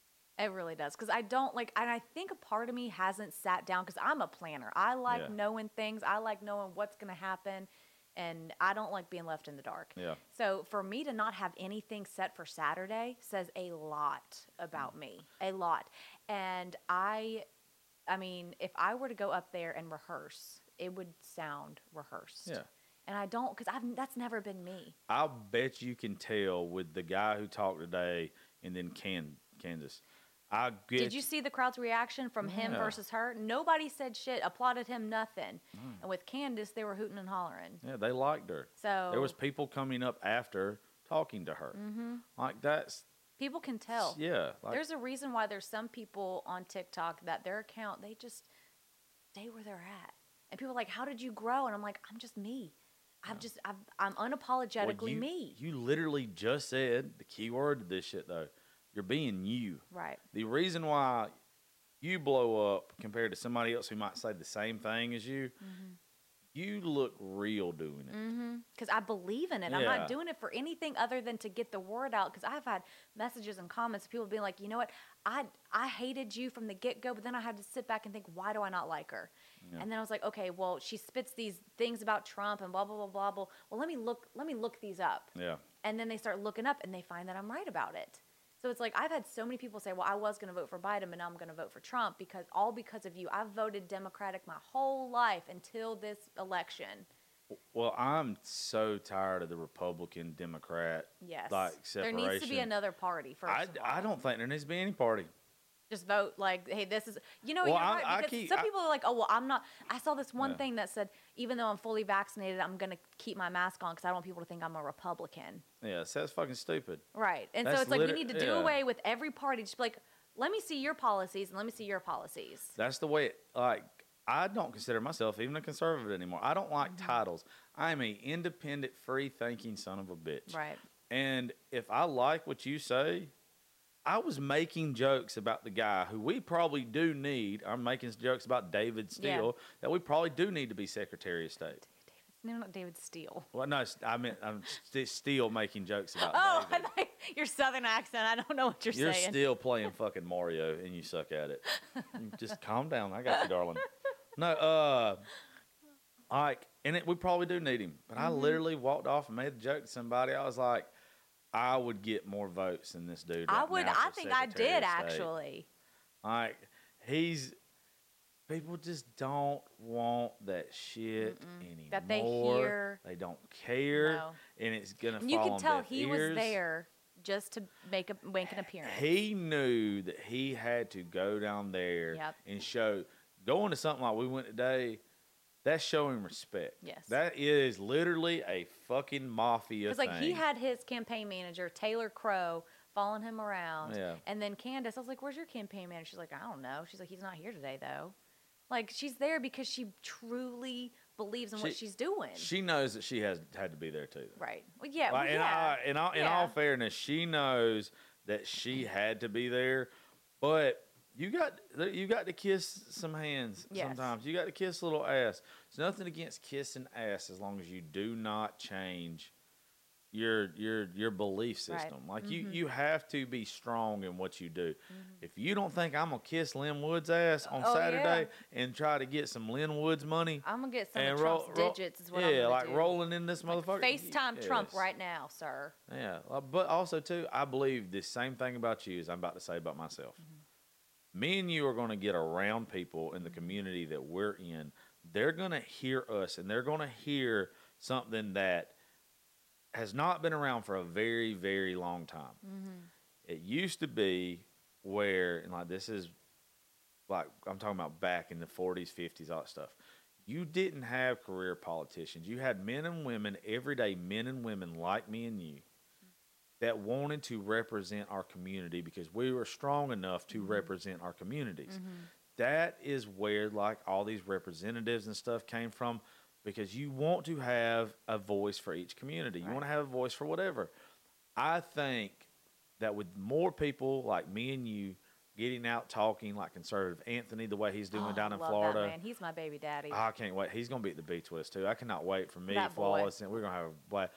It really does. Because I don't like, and I think a part of me hasn't sat down because I'm a planner. I like Yeah. knowing things, I like knowing what's going to happen, and I don't like being left in the dark. Yeah. So for me to not have anything set for Saturday says a lot about me, a lot. And I, I mean, if I were to go up there and rehearse, it would sound rehearsed. Yeah. And I don't, because I've that's never been me. I'll bet you can tell with the guy who talked today and then Can, Kansas. I get Did you see the crowd's reaction from him Yeah. versus her? Nobody said shit, applauded him, nothing. And with Candace, they were hooting and hollering. Yeah, they liked her. So There was people coming up after talking to her. Mm-hmm. Like that's people can tell. yeah. Like, There's a reason why there's some people on TikTok that their account, they just stay where they're at. And people are like, how did you grow? And I'm like, I'm just me. I've just, I've, I'm well, unapologetically you, me. You literally just said the key word to this shit though. You're being you. Right. The reason why you blow up compared to somebody else who might say the same thing as you, Mm-hmm. you look real doing it. Because I believe in it. I'm Yeah. not doing it for anything other than to get the word out. Because I've had messages and comments of people being like, you know what, I I hated you from the get go, but then I had to sit back and think, why do I not like her? And then I was like, okay, well, she spits these things about Trump and blah blah blah blah blah. Well, let me look let me look these up. Yeah. And then they start looking up and they find that I'm right about it. So it's like I've had so many people say, well, I was going to vote for Biden, but now I'm going to vote for Trump because all because of you. I've voted Democratic my whole life until this election. Well, I'm so tired of the Republican Democrat Yes. like There separation. needs to be another party, first I, of all. I don't think there needs to be any party. Just vote like, hey, this is, you know, Well, you're I- right. I Because keep- some I- people are like, oh, well, I'm not. I saw this one Yeah. thing that said, even though I'm fully vaccinated, I'm going to keep my mask on because I don't want people to think I'm a Republican. Yeah, so that's fucking stupid. Right. And That's so it's like, we liter- need to do yeah. away with every party. Just be like, let me see your policies and let me see your policies. That's the way, it, like, I don't consider myself even a conservative anymore. I don't like Mm-hmm. titles. I am a independent, free-thinking son of a bitch. Right. And if I like what you say, I was making jokes about the guy who we probably do need. I'm making jokes about David Steele that we probably do need to be Secretary of State. No, not David Steele. Well, no, I meant I'm st- still making jokes about Oh, I David. thought your Southern accent. I don't know what you're, You're saying. still playing fucking Mario and you suck at it. You just calm down. I got you, darling. No, uh, like, and it, we probably do need him. But Mm-hmm. I literally walked off and made a joke to somebody. I was like, I would get more votes than this dude. I right would. now I for think I Secretary did of State. actually. Like, he's. People just don't want that shit anymore. That they hear. They don't care, No. and it's gonna. And you fall can on tell deaf he ears. was there just to make a make an appearance. He knew that he had to go down there Yep. and show. Going to something like we went today, that's showing respect. Yes. That is literally a fucking mafia Because like he thing. had his campaign manager Taylor Crow following him around, Yeah. and then Candace, I was like, "Where's your campaign manager?" She's like, "I don't know." She's like, "He's not here today though." Like she's there because she truly believes in what She- she's doing. She knows that she has had to be there too. right. Well, yeah. Like, well, in, yeah. all, in, all, in yeah. all fairness, she knows that she had to be there, but you got you got to kiss some hands Yes. sometimes. You got to kiss a little ass. There's nothing against kissing ass as long as you do not change your your your belief Right. system. Like Mhm. you you have to be strong in what you do. If you don't think I'm gonna kiss Lynn Wood's ass on Oh, Saturday and try to get some Lynn Wood's money I'm gonna get some and of roll, Trump's roll- digits. Is what yeah, I'm gonna like do. rolling in this Like, motherfucker. FaceTime Trump Yes. right now, sir. Yeah, uh, but also too, I believe the same thing about you as I'm about to say about myself. Me and you are going to get around people in the community that we're in. They're going to hear us, and they're going to hear something that has not been around for a very, very long time. It used to be where, and like this is, like I'm talking about back in the forties, fifties, all that stuff. You didn't have career politicians. You had men and women, everyday men and women like me and you, that wanted to represent our community because we were strong enough to represent our communities. That is where like all these representatives and stuff came from, because you want to have a voice for each community. You want to have a voice for whatever. I think that with more people like me and you getting out talking like conservative Anthony, the way he's doing Oh, down in love Florida. That, man. He's my baby daddy. I can't wait. He's going to be at the beach with us too. I cannot wait for me, That boy. Flawless, and we're going to have a blast.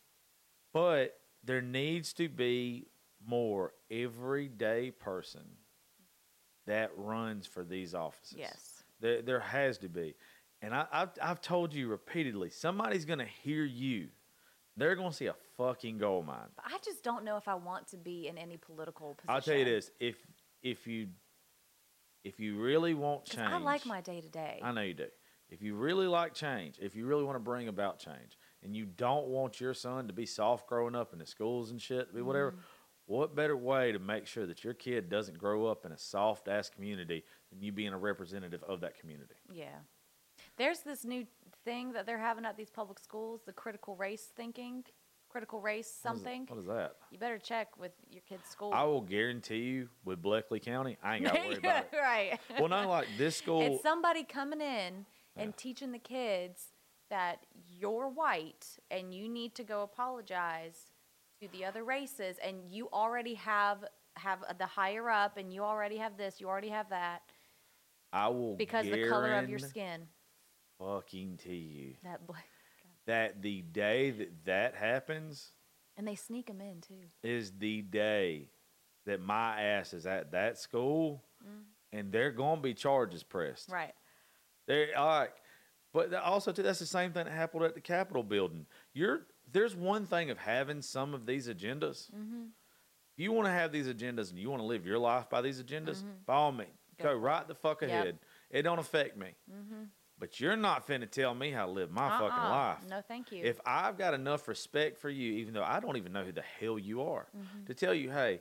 But there needs to be more everyday person that runs for these offices. Yes. There, there has to be. And I, I've, I've told you repeatedly, somebody's going to hear you. They're going to see a fucking gold mine. But I just don't know if I want to be in any political position. I'll tell you this: if if you if you really want 'Cause change, I like my day to day. I know you do. If you really like change, if you really want to bring about change, and you don't want your son to be soft growing up in the schools and shit, to be whatever, Mm-hmm. what better way to make sure that your kid doesn't grow up in a soft ass community than you being a representative of that community? Yeah. There's this new thing that they're having at these public schools, the critical race thinking, critical race What is- something. What is that? You better check with your kid's school. I will guarantee you, with Bleckley County, I ain't got to worry about it. Right. Well, not like this school. It's somebody coming in and Yeah. teaching the kids that you're white and you need to go apologize to the other races, and you already have have the higher up, and you already have this, you already have that, I will because the color of your guaran- skin. fucking to you That black, that the day that that happens and they sneak them in too. is the day that my ass is at that school, and they're going to be charges pressed. Right. They're like, but that also too, that's the same thing that happened at the Capitol building. You're there's one thing of having some of these agendas. Mm-hmm. If you want to have these agendas and you want to live your life by these agendas, by all means, Go go right the fuck Yep. ahead. It don't affect me. Mm-hmm. But you're not finna tell me how to live my fucking Uh-uh. life. No, thank you. If I've got enough respect for you, even though I don't even know who the hell you are, Mm-hmm. to tell you, hey,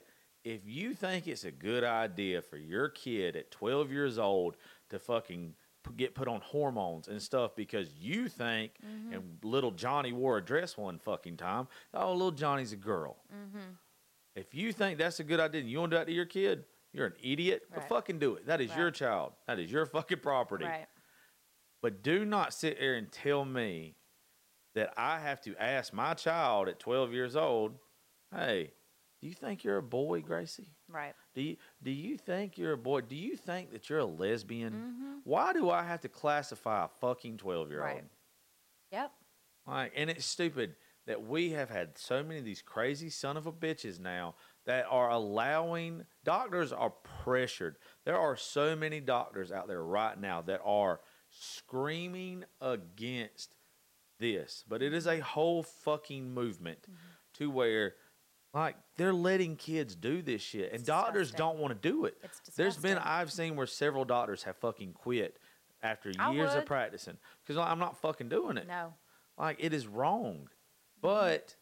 if you think it's a good idea for your kid at twelve years old to fucking p- get put on hormones and stuff because you think, Mm-hmm. and little Johnny wore a dress one fucking time, oh, little Johnny's a girl. Mm-hmm. If you think that's a good idea and you want to do that to your kid, you're an idiot. But Right. fucking do it. That is your Right. child. That is your fucking property. Right. But do not sit there and tell me that I have to ask my child at twelve years old, hey, do you think you're a boy, Gracie? Right. Do you, do you think you're a boy? Do you think that you're a lesbian? Mm-hmm. Why do I have to classify a fucking twelve-year-old? Right. Yep. Like, and it's stupid that we have had so many of these crazy son of a bitches now that are allowing, doctors are pressured. There are so many doctors out there right now that are screaming against this, but it is a whole fucking movement to where, like, they're letting kids do this shit, and It's doctors disgusting. don't want to do it. It's There's been, disgusting. I've seen where several doctors have fucking quit after I years of would. practicing because like, I'm not fucking doing it. No. Like, it is wrong. But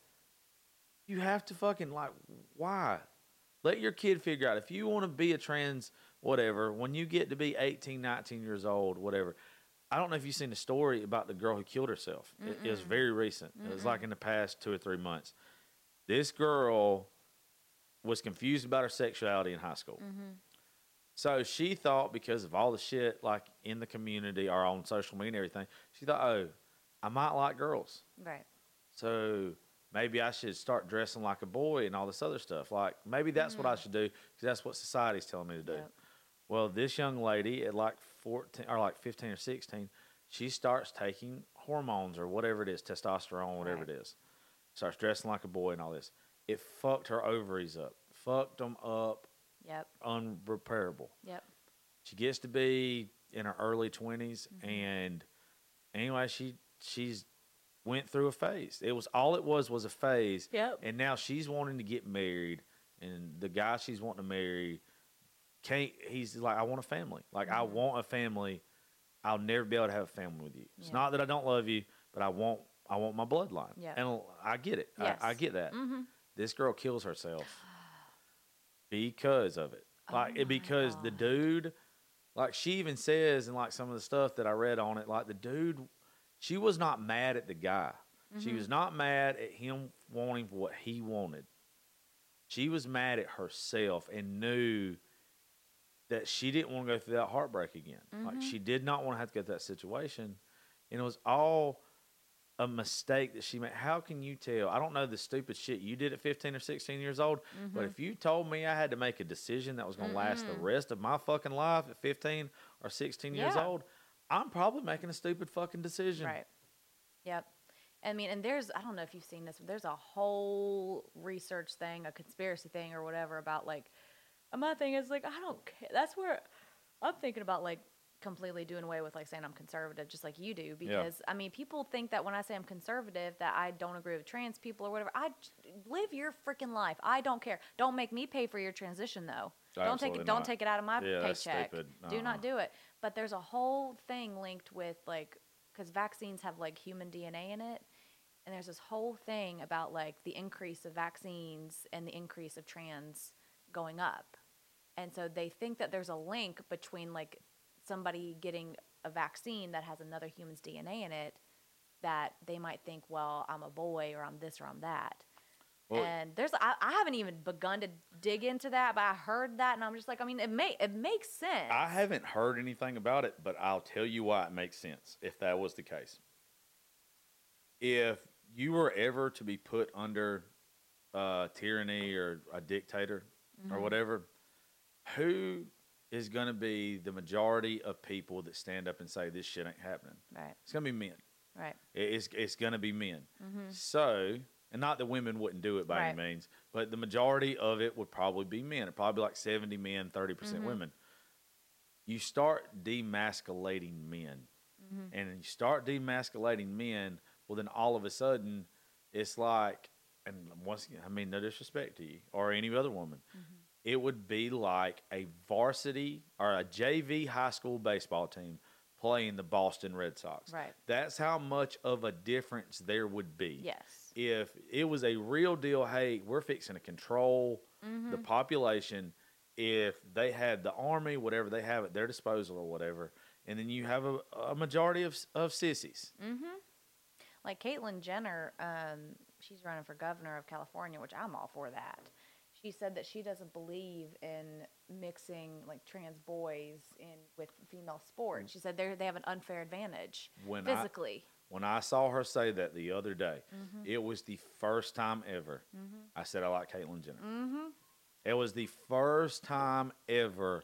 you have to fucking, like, why? Let your kid figure out. If you want to be a trans whatever, when you get to be eighteen, nineteen years old, whatever. I don't know if you've seen the story about the girl who killed herself. It, it was very recent. It was like in the past two or three months. This girl was confused about her sexuality in high school. Mm-hmm. So she thought, because of all the shit like in the community or on social media and everything, she thought, oh, I might like girls. Right. So maybe I should start dressing like a boy and all this other stuff. Like, maybe that's what I should do because that's what society's telling me to do. Yep. Well, this young lady at like fourteen or like fifteen or sixteen, she starts taking hormones or whatever it is, testosterone, whatever Right. it is. Starts dressing like a boy and all this. It fucked her ovaries up. Fucked them up, Yep. unrepairable. Yep. She gets to be in her early twenties, Mm-hmm. and anyway, she she's went through a phase. It was all it was was a phase. Yep. And now she's wanting to get married, and the guy she's wanting to marry can't. He's like, I want a family. Like, I Mm-hmm. want a family. I'll never be able to have a family with you. It's Yeah. not that I don't love you, but I want I want my bloodline. Yeah. And I get it. Yes. I, I get that. Mm-hmm. This girl kills herself because of it. Oh Like, it my because the God. dude, like, she even says, and like some of the stuff that I read on it, like, the dude, she was not mad at the guy. She Mm-hmm. was not mad at him wanting what he wanted. She was mad at herself and knew that she didn't want to go through that heartbreak again. Like, Mm-hmm. she did not want to have to go through that situation. And it was all a mistake that she made. How can you tell? I don't know the stupid shit you did at fifteen or sixteen years old, Mm-hmm. but if you told me I had to make a decision that was going to last the rest of my fucking life at fifteen or sixteen years Yeah. old, I'm probably making a stupid fucking decision. Right. Yep. I mean, and there's, I don't know if you've seen this, but there's a whole research thing, a conspiracy thing or whatever about like, and my thing is like, I don't care. That's where I'm thinking about like completely doing away with like saying I'm conservative, just like you do. Because I mean, people think that when I say I'm conservative, that I don't agree with trans people or whatever. I j- live your freaking life. I don't care. Don't make me pay for your transition though. Don't take Absolutely it. Don't not. take it out of my Yeah, that's paycheck. stupid. Do Uh-uh. not do it. But there's a whole thing linked with like, because vaccines have like human D N A in it. And there's this whole thing about like the increase of vaccines and the increase of trans going up. And so they think that there's a link between like somebody getting a vaccine that has another human's D N A in it, that they might think, well, I'm a boy or I'm this or I'm that. Well- and there's, I, I haven't even begun to dig into that, but I heard that and I'm just like, I mean, it may, it makes sense. I haven't heard anything about it, but I'll tell you why it makes sense if that was the case. If you were ever to be put under uh, tyranny or a dictator or whatever, who is going to be the majority of people that stand up and say this shit ain't happening? Right, It's going to be men. right. It- It's it's going to be men. So, and not that women wouldn't do it by any Right. means, but the majority of it would probably be men. It'd probably be like seventy men, thirty percent women. You start demasculating men, and you start demasculating men. Well, then all of a sudden, it's like, and once again, I mean, no disrespect to you or any other woman, it would be like a varsity or a J V high school baseball team playing the Boston Red Sox. Right. That's how much of a difference there would be. Yes. If it was a real deal, hey, we're fixing to control Mm-hmm. the population if they had the army, whatever they have at their disposal or whatever, and then you have a, a majority of of sissies. Mm-hmm. Like Caitlyn Jenner, um, she's running for governor of California, which I'm all for that. She said that she doesn't believe in mixing like trans boys in with female sports. She said they they have an unfair advantage When I- physically. When I saw her say that the other day, Mm-hmm. it was the first time ever I said I like Caitlyn Jenner. Mm-hmm. It was the first time ever.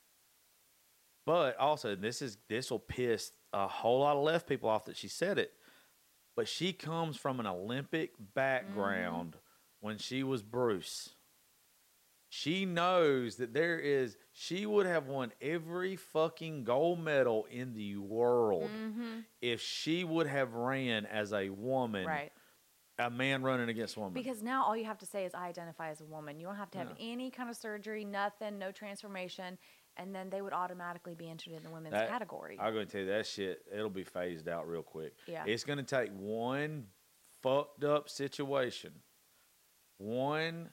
But also, this is this will piss a whole lot of left people off that she said it. But she comes from an Olympic background when she was Bruce. She knows that there is, she would have won every fucking gold medal in the world if she would have ran as a woman, Right. a man running against a woman. Because now all you have to say is I identify as a woman. You don't have to have Yeah. any kind of surgery, nothing, no transformation, and then they would automatically be entered in the women's That- category. I'm going to tell you, that shit, it'll be phased out real quick. Yeah. It's going to take one fucked up situation, one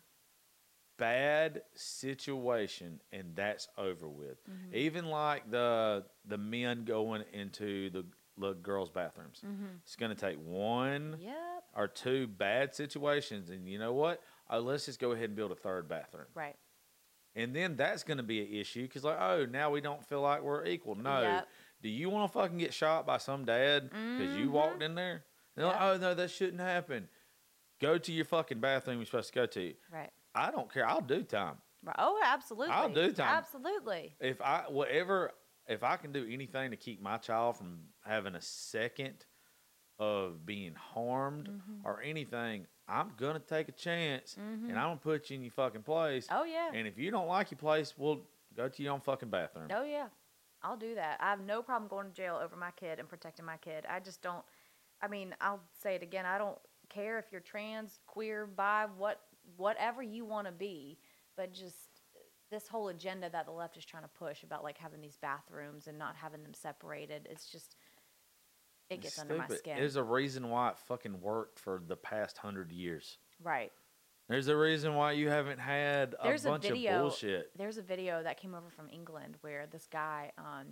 bad situation, and that's over with. Mm-hmm. Even like the the men going into the, the girls' bathrooms. It's going to take one Yep. or two bad situations, and you know what? Oh, let's just go ahead and build a third bathroom. Right. And then that's going to be an issue because, like, oh, now we don't feel like we're equal. No. Yep. Do you want to fucking get shot by some dad because you walked in there? They're like, Yep. oh, no, that shouldn't happen. Go to your fucking bathroom you're supposed to go to. Right. I don't care. I'll do time. Right. Oh, absolutely. I'll do time. Absolutely. If I, whatever, if I can do anything to keep my child from having a second of being harmed Mm-hmm. or anything, I'm going to take a chance and I'm going to put you in your fucking place. Oh, yeah. And if you don't like your place, well, go to your own fucking bathroom. Oh, yeah. I'll do that. I have no problem going to jail over my kid and protecting my kid. I just don't, I mean, I'll say it again. I don't care if you're trans, queer, bi, what, whatever you want to be, but just this whole agenda that the left is trying to push about like having these bathrooms and not having them separated, it's just, it gets It's under my stupid. skin. There's a reason why it fucking worked for the past hundred years. Right. There's a reason why you haven't had a There's a bunch video- of bullshit. There's a video that came over from England where this guy, um,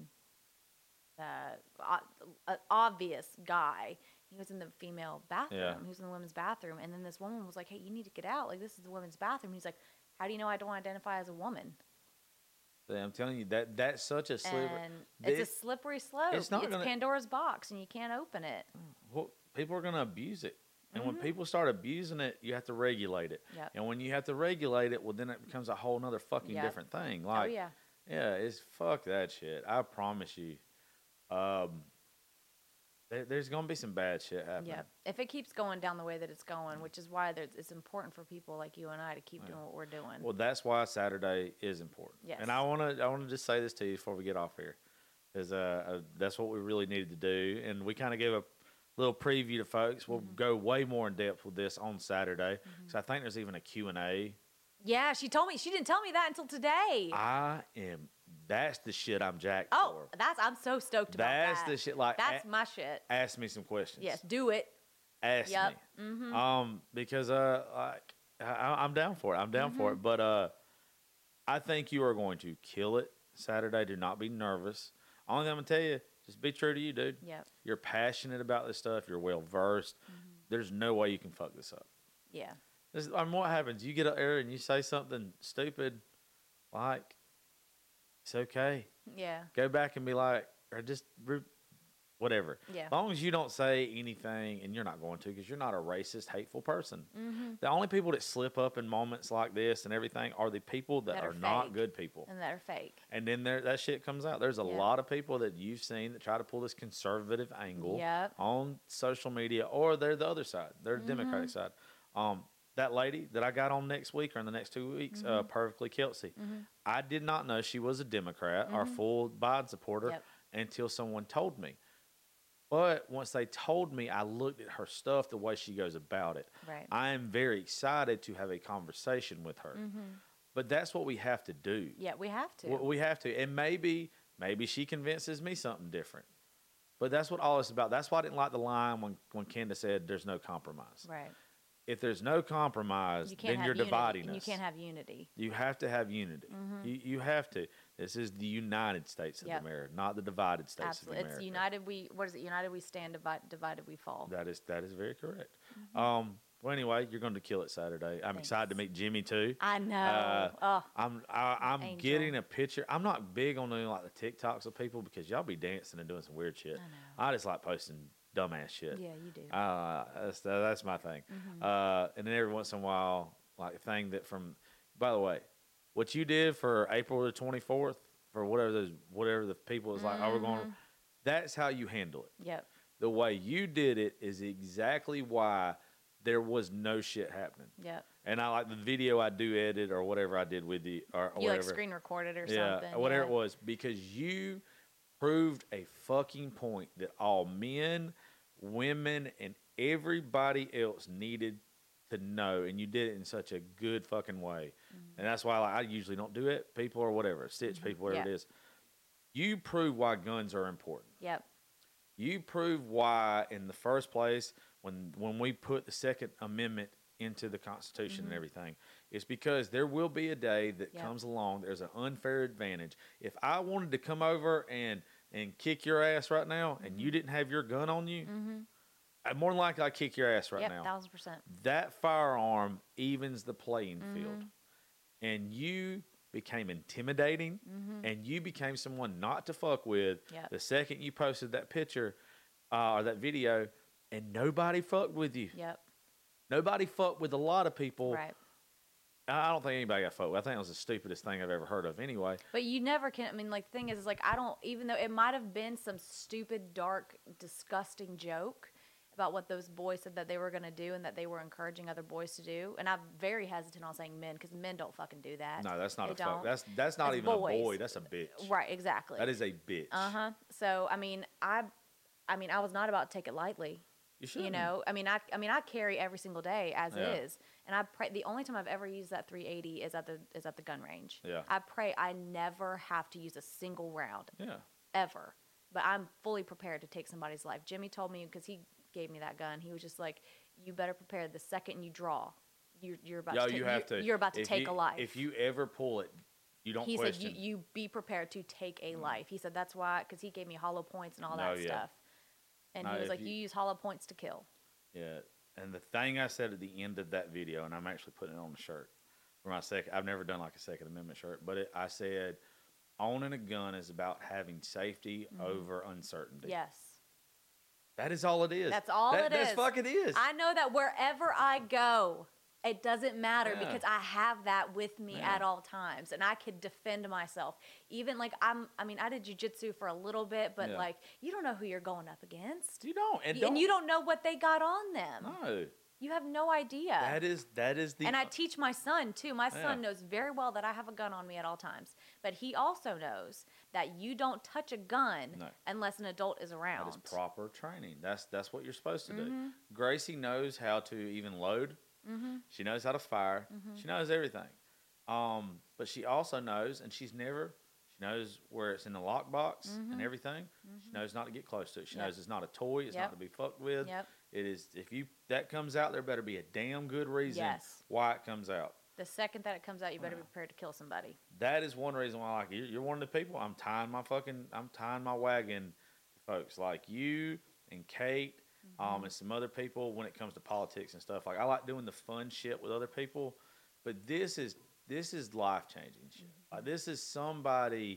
uh, an obvious guy, he was in the female bathroom. Yeah. He was in the women's bathroom, and then this woman was like, "Hey, you need to get out. Like, this is the women's bathroom." He's like, "How do you know I don't identify as a woman?" I'm telling you that that's such a slippery. And it's a This- slippery slope. it's It's, not gonna- Pandora's box, and you can't open it. well, people are going to abuse it. And when Mhm. people start abusing it, you have to regulate it. Yep. And when you have to regulate it, well, then it becomes a whole nother fucking Yep. different thing. Like, oh yeah, yeah, it's fuck that shit. I promise you. Um, there, there's going to be some bad shit happening. yeah. If it keeps going down the way that it's going, which is why there's, it's important for people like you and I to keep doing what we're doing. Well, that's why Saturday is important. Yes. And I want to I want to just say this to you before we get off here, because uh, uh, that's what we really needed to do, and we kind of gave a little preview to folks. We'll Mm-hmm. go way more in depth with this on Saturday, because I think there's even a Q and A. Yeah, she told me. She didn't tell me that until today. I am. That's the shit I'm jacked oh, for. that's I'm so stoked about That's that. the shit. Like, That's a- my shit. ask me some questions. Yes, do it. Ask Yep. me. Mm-hmm. Um, because uh, like I, I'm down for it. I'm down for Mm-hmm. it. But uh, I think you are going to kill it Saturday. Do not be nervous. Only thing I'm gonna tell you, just be true to you, dude. Yep. You're passionate about this stuff. You're well versed. There's no way you can fuck this up. Yeah. This, I mean, what happens? You get up there and you say something stupid, like it's okay. Yeah. Go back and be like, or just re- whatever. Yeah. As long as you don't say anything, and you're not going to, because you're not a racist, hateful person. Mm-hmm. The only people that slip up in moments like this and everything are the people that, That are, are not fake. good people. And that are fake. And then there, that shit comes out. There's a Yeah. lot of people that you've seen that try to pull this conservative angle Yep. on social media, or they're the other side. They're the Democratic Mm-hmm. side. Um, that lady that I got on next week or in the next two weeks, Mm-hmm. uh, Perfectly Kelsey, I did not know she was a Democrat or full Biden supporter Mm-hmm. Yep. until someone told me. But once they told me, I looked at her stuff, the way she goes about it. Right. I am very excited to have a conversation with her. But that's what we have to do. Yeah, we have to. We- We have to. And maybe, maybe she convinces me something different. But that's what all it's about. That's why I didn't like the line when, when Candace said there's no compromise. right. if there's no compromise, You can't then have you're unity, dividing and us. you can't have unity. You have to have unity. You, you have to. This is the United States of Yep. America, not the divided states Absolutely, of it's America. united we. What is it? United we stand, divided, divided we fall. That is that is very correct. Um, well, anyway, you're going to kill it Saturday. I'm excited to Thanks. meet Jimmy too. I know. Uh, oh, I'm I, I'm Angel. getting a picture. I'm not big on doing like the TikToks of people because y'all be dancing and doing some weird shit. I know. I just like posting dumbass shit. yeah, you do. Uh, that's that's my thing. Uh, and then every once in a while, like a thing that from. By the way, what you did for April the twenty-fourth for whatever those whatever the people is like, oh, we're going. That's how you handle it. Yep. The way you did it is exactly why there was no shit happening. Yep. And I like the video I do edit or whatever I did with you or, or You whatever. like screen recorded or yeah, something. whatever yeah. it was, because you proved a fucking point that all men, women, and everybody else needed to know, and you did it in such a good fucking way. Mm-hmm. And that's why like, I usually don't do it, people or whatever, stitch people, whatever Yeah. it is. You prove why guns are important. Yep. You prove why, in the first place, when when we put the Second Amendment into the Constitution and everything, it's because there will be a day that Yep. comes along. There's an unfair advantage. If I wanted to come over and and kick your ass right now, and you didn't have your gun on you, I'd more than likely I'd kick your ass right Yep. now. Thousand percent. That firearm evens the playing field, and you became intimidating, and you became someone not to fuck with. Yep. The second you posted that picture uh, or that video, and nobody fucked with you. Yep. Nobody fucked with a lot of people. Right. I don't think anybody got fucked with. I think it was the stupidest thing I've ever heard of anyway. But you never can. I mean, like, the thing is, is like, I don't, even though it might have been some stupid, dark, disgusting joke about what those boys said that they were going to do and that they were encouraging other boys to do. And I'm very hesitant on saying men because men don't fucking do that. No, that's not They a fuck. don't. That's that's not That's even boys. a boy. That's a bitch. Right, exactly. That is a bitch. Uh huh. So, I mean, I, I mean, I was not about to take it lightly. You should. You know, I mean, I, I mean, I carry every single day as Yeah. is, and I pray. The only time I've ever used that three eighty is at the is at the gun range. Yeah. I pray I never have to use a single round Yeah. ever, but I'm fully prepared to take somebody's life. Jimmy told me because he gave me that gun. He was just like, "You better prepare. The second you draw, you're you're about Yo, to take, you have you're, to. you're about to if take you, a life." If you ever pull it, you don't he question. said, you, "You be prepared to take a life." He said that's why because he gave me hollow points and all No, that yeah. stuff, and No, he was if like, you- "You use hollow points to kill." Yeah, and the thing I said at the end of that video, and I'm actually putting it on the shirt for my second. I've never done like a Second Amendment shirt, but it, I said, owning a gun is about having safety over uncertainty. Yes. That is all it is. That's all that, it that's is. fucking is. I know that wherever I go, it doesn't matter Yeah. because I have that with me Yeah. at all times, and I could defend myself. Even like I'm, I mean, I did jujitsu for a little bit, but Yeah. like you don't know who you're going up against, you don't, and, Y- don't, and you don't know what they got on them. No, You have no idea. that is that is the. and I teach my son too. My son Yeah. knows very well that I have a gun on me at all times, but he also knows that you don't touch a gun No. unless an adult is around. That is proper training. That's that's what you're supposed to do. Mm-hmm. Gracie knows how to even load. Mm-hmm. She knows how to fire. She knows everything. Um, but she also knows, and she's never. She knows where it's in the lockbox and everything. She knows not to get close to it. She Mm-hmm. Yep. knows it's not a toy. It's Yep. not to be fucked with. Yep. It is. If you that comes out, there better be a damn good reason Yes. why it comes out. The second that it comes out, you better be prepared to kill somebody. That is one reason why I like you. You're one of the people. I'm tying my fucking. I'm tying my wagon to folks like you and Kate, um, and some other people when it comes to politics and stuff. Like I like doing the fun shit with other people, but this is this is life changing shit. Like this is somebody.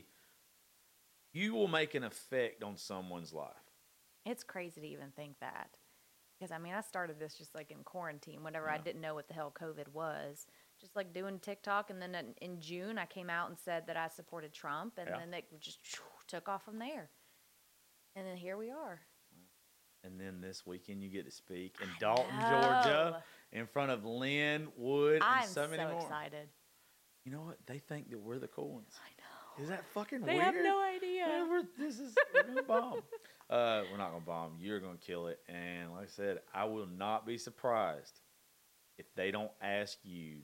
You will make an effect on someone's life. It's crazy to even think that. Because, I mean, I started this just like in quarantine whenever I Yeah. didn't know what the hell COVID was. Just like doing TikTok. And then in, in June, I came out and said that I supported Trump. And Yeah. then it just took off from there. And then here we are. And then this weekend you get to speak in I Dalton, know. Georgia, in front of Lynn Wood I'm and so so, many more. excited. You know what? They think that we're the cool ones. I know. Is that fucking They weird? have no idea. Yeah, we're, this is we're gonna bomb. Uh, we're not gonna bomb. You're gonna kill it. And like I said, I will not be surprised if they don't ask you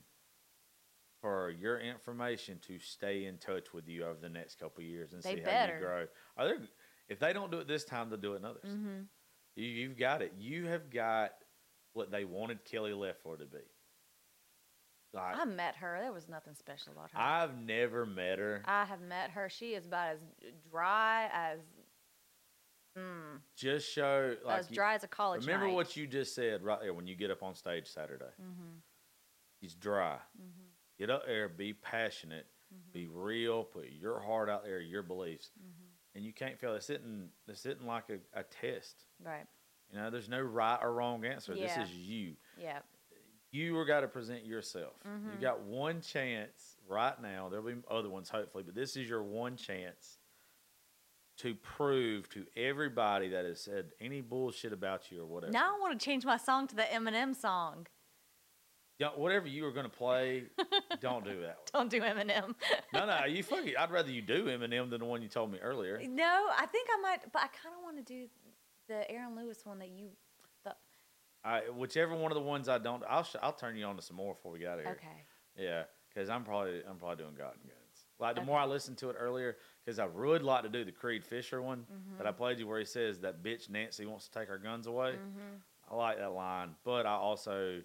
for your information to stay in touch with you over the next couple of years and They see how better. you grow. Are there, if they don't do it this time, they'll do it in others. Mm-hmm. You, you've got it. You have got what they wanted Kelly Loeffler to be. Like, I met her. There was nothing special about her. I've never met her. I have met her. She is about as dry as mm, Just show like as you- dry as a college Remember night. what you just said right there when you get up on stage Saturday. Mm-hmm. He's dry. Mm-hmm. Get up there, be passionate, Mm-hmm. be real, put your heart out there, your beliefs, Mm-hmm. and you can't fail. It's sitting, it's sitting like a, a test. Right. You know, there's no right or wrong answer. Yeah. This is you. Yeah. You are got to present yourself. Mm-hmm. You got one chance right now. There'll be other ones hopefully, but this is your one chance to prove to everybody that has said any bullshit about you or whatever. Now I want to change my song to the Eminem song. Don't- whatever you were going to play, don't do that one. Don't do Eminem. No, no, you fucking. I'd rather you do Eminem than the one you told me earlier. No, I think I might, but I kind of want to do the Aaron Lewis one that you. The, I, whichever one of the ones I don't, I'll sh- I'll turn you on to some more before we get out of here. okay. Yeah, because I'm probably I'm probably doing God and Guns. Like the Okay. more I listened to it earlier, because I would like to do the Creed Fisher one Mm-hmm. that I played you, where he says that bitch Nancy wants to take our guns away. Mm-hmm. I like that line, but I also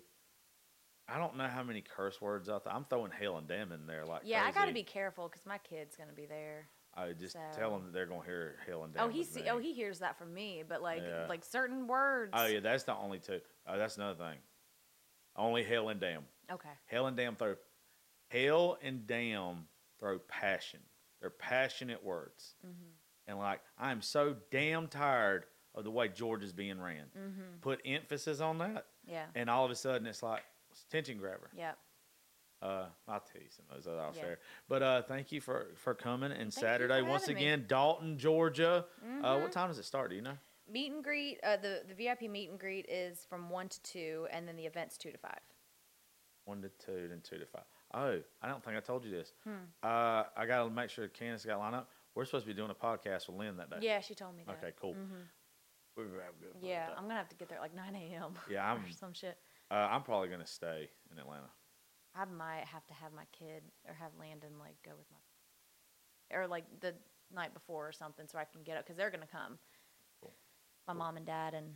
I don't know how many curse words out there. I'm throwing hell and damn in there like Yeah, I got to crazy. be careful because my kid's gonna be there. I just so- tell them that they're gonna hear hell and damn. Oh, he with see, me. oh he hears that from me, but like Yeah. like certain words. Oh yeah, that's the only two. Oh, that's another thing. Only hell and damn. Okay. Hell and damn throw. Hell and damn throw passion. They're passionate words. Mm-hmm. And like, I'm so damn tired of the way Georgia's being ran. Mm-hmm. Put emphasis on that, Yeah. and all of a sudden it's like it's a attention grabber. Yeah. Uh, I'll tell you some of those that I'll Yeah. share. But uh, thank you for for coming. And you for Saturday once having me. again, Dalton, Georgia. Uh, Mhm. what time does it start? Do you know? Meet and greet. Uh, the the V I P meet and greet is from one to two, and then the event's two to five. One to two, then two to five. Oh, I don't think I told you this. Hmm. Uh, I got to make sure Candace got lined up. We're supposed to be doing a podcast with Lynn that day. Yeah, she told me that. Okay, cool. Mhm. We were having good fun with Yeah, that. I'm gonna have to get there at like nine a.m. Yeah, I'm. or some shit. Uh, I'm probably gonna stay in Atlanta. I might have to have my kid or have Landon like go with my, or like the night before or something, so I can get up because they're gonna come. Cool. My mom and dad and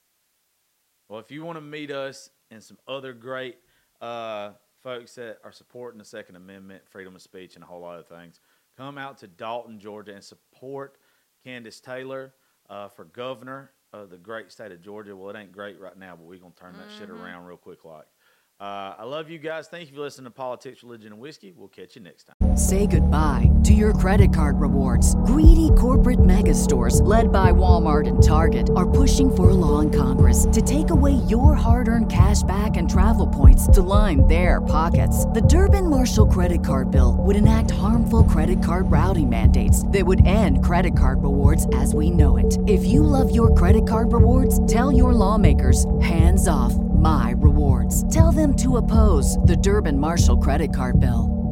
Well, if you want to meet us and some other great uh, folks that are supporting the Second Amendment, freedom of speech, and a whole lot of things, come out to Dalton, Georgia, and support Candace Taylor uh, for governor of the great state of Georgia. Well, it ain't great right now, but we're going to turn that shit around real quick like. Uh, I love you guys. Thank you for listening to Politics, Religion, and Whiskey. We'll catch you next time. Say goodbye to your credit card rewards. Greedy corporate mega stores, led by Walmart and Target, are pushing for a law in Congress to take away your hard-earned cash back and travel points to line their pockets. The Durbin-Marshall credit card bill would enact harmful credit card routing mandates that would end credit card rewards as we know it. If you love your credit card rewards, tell your lawmakers, hands off my rewards. Tell them to oppose the Durbin-Marshall credit card bill.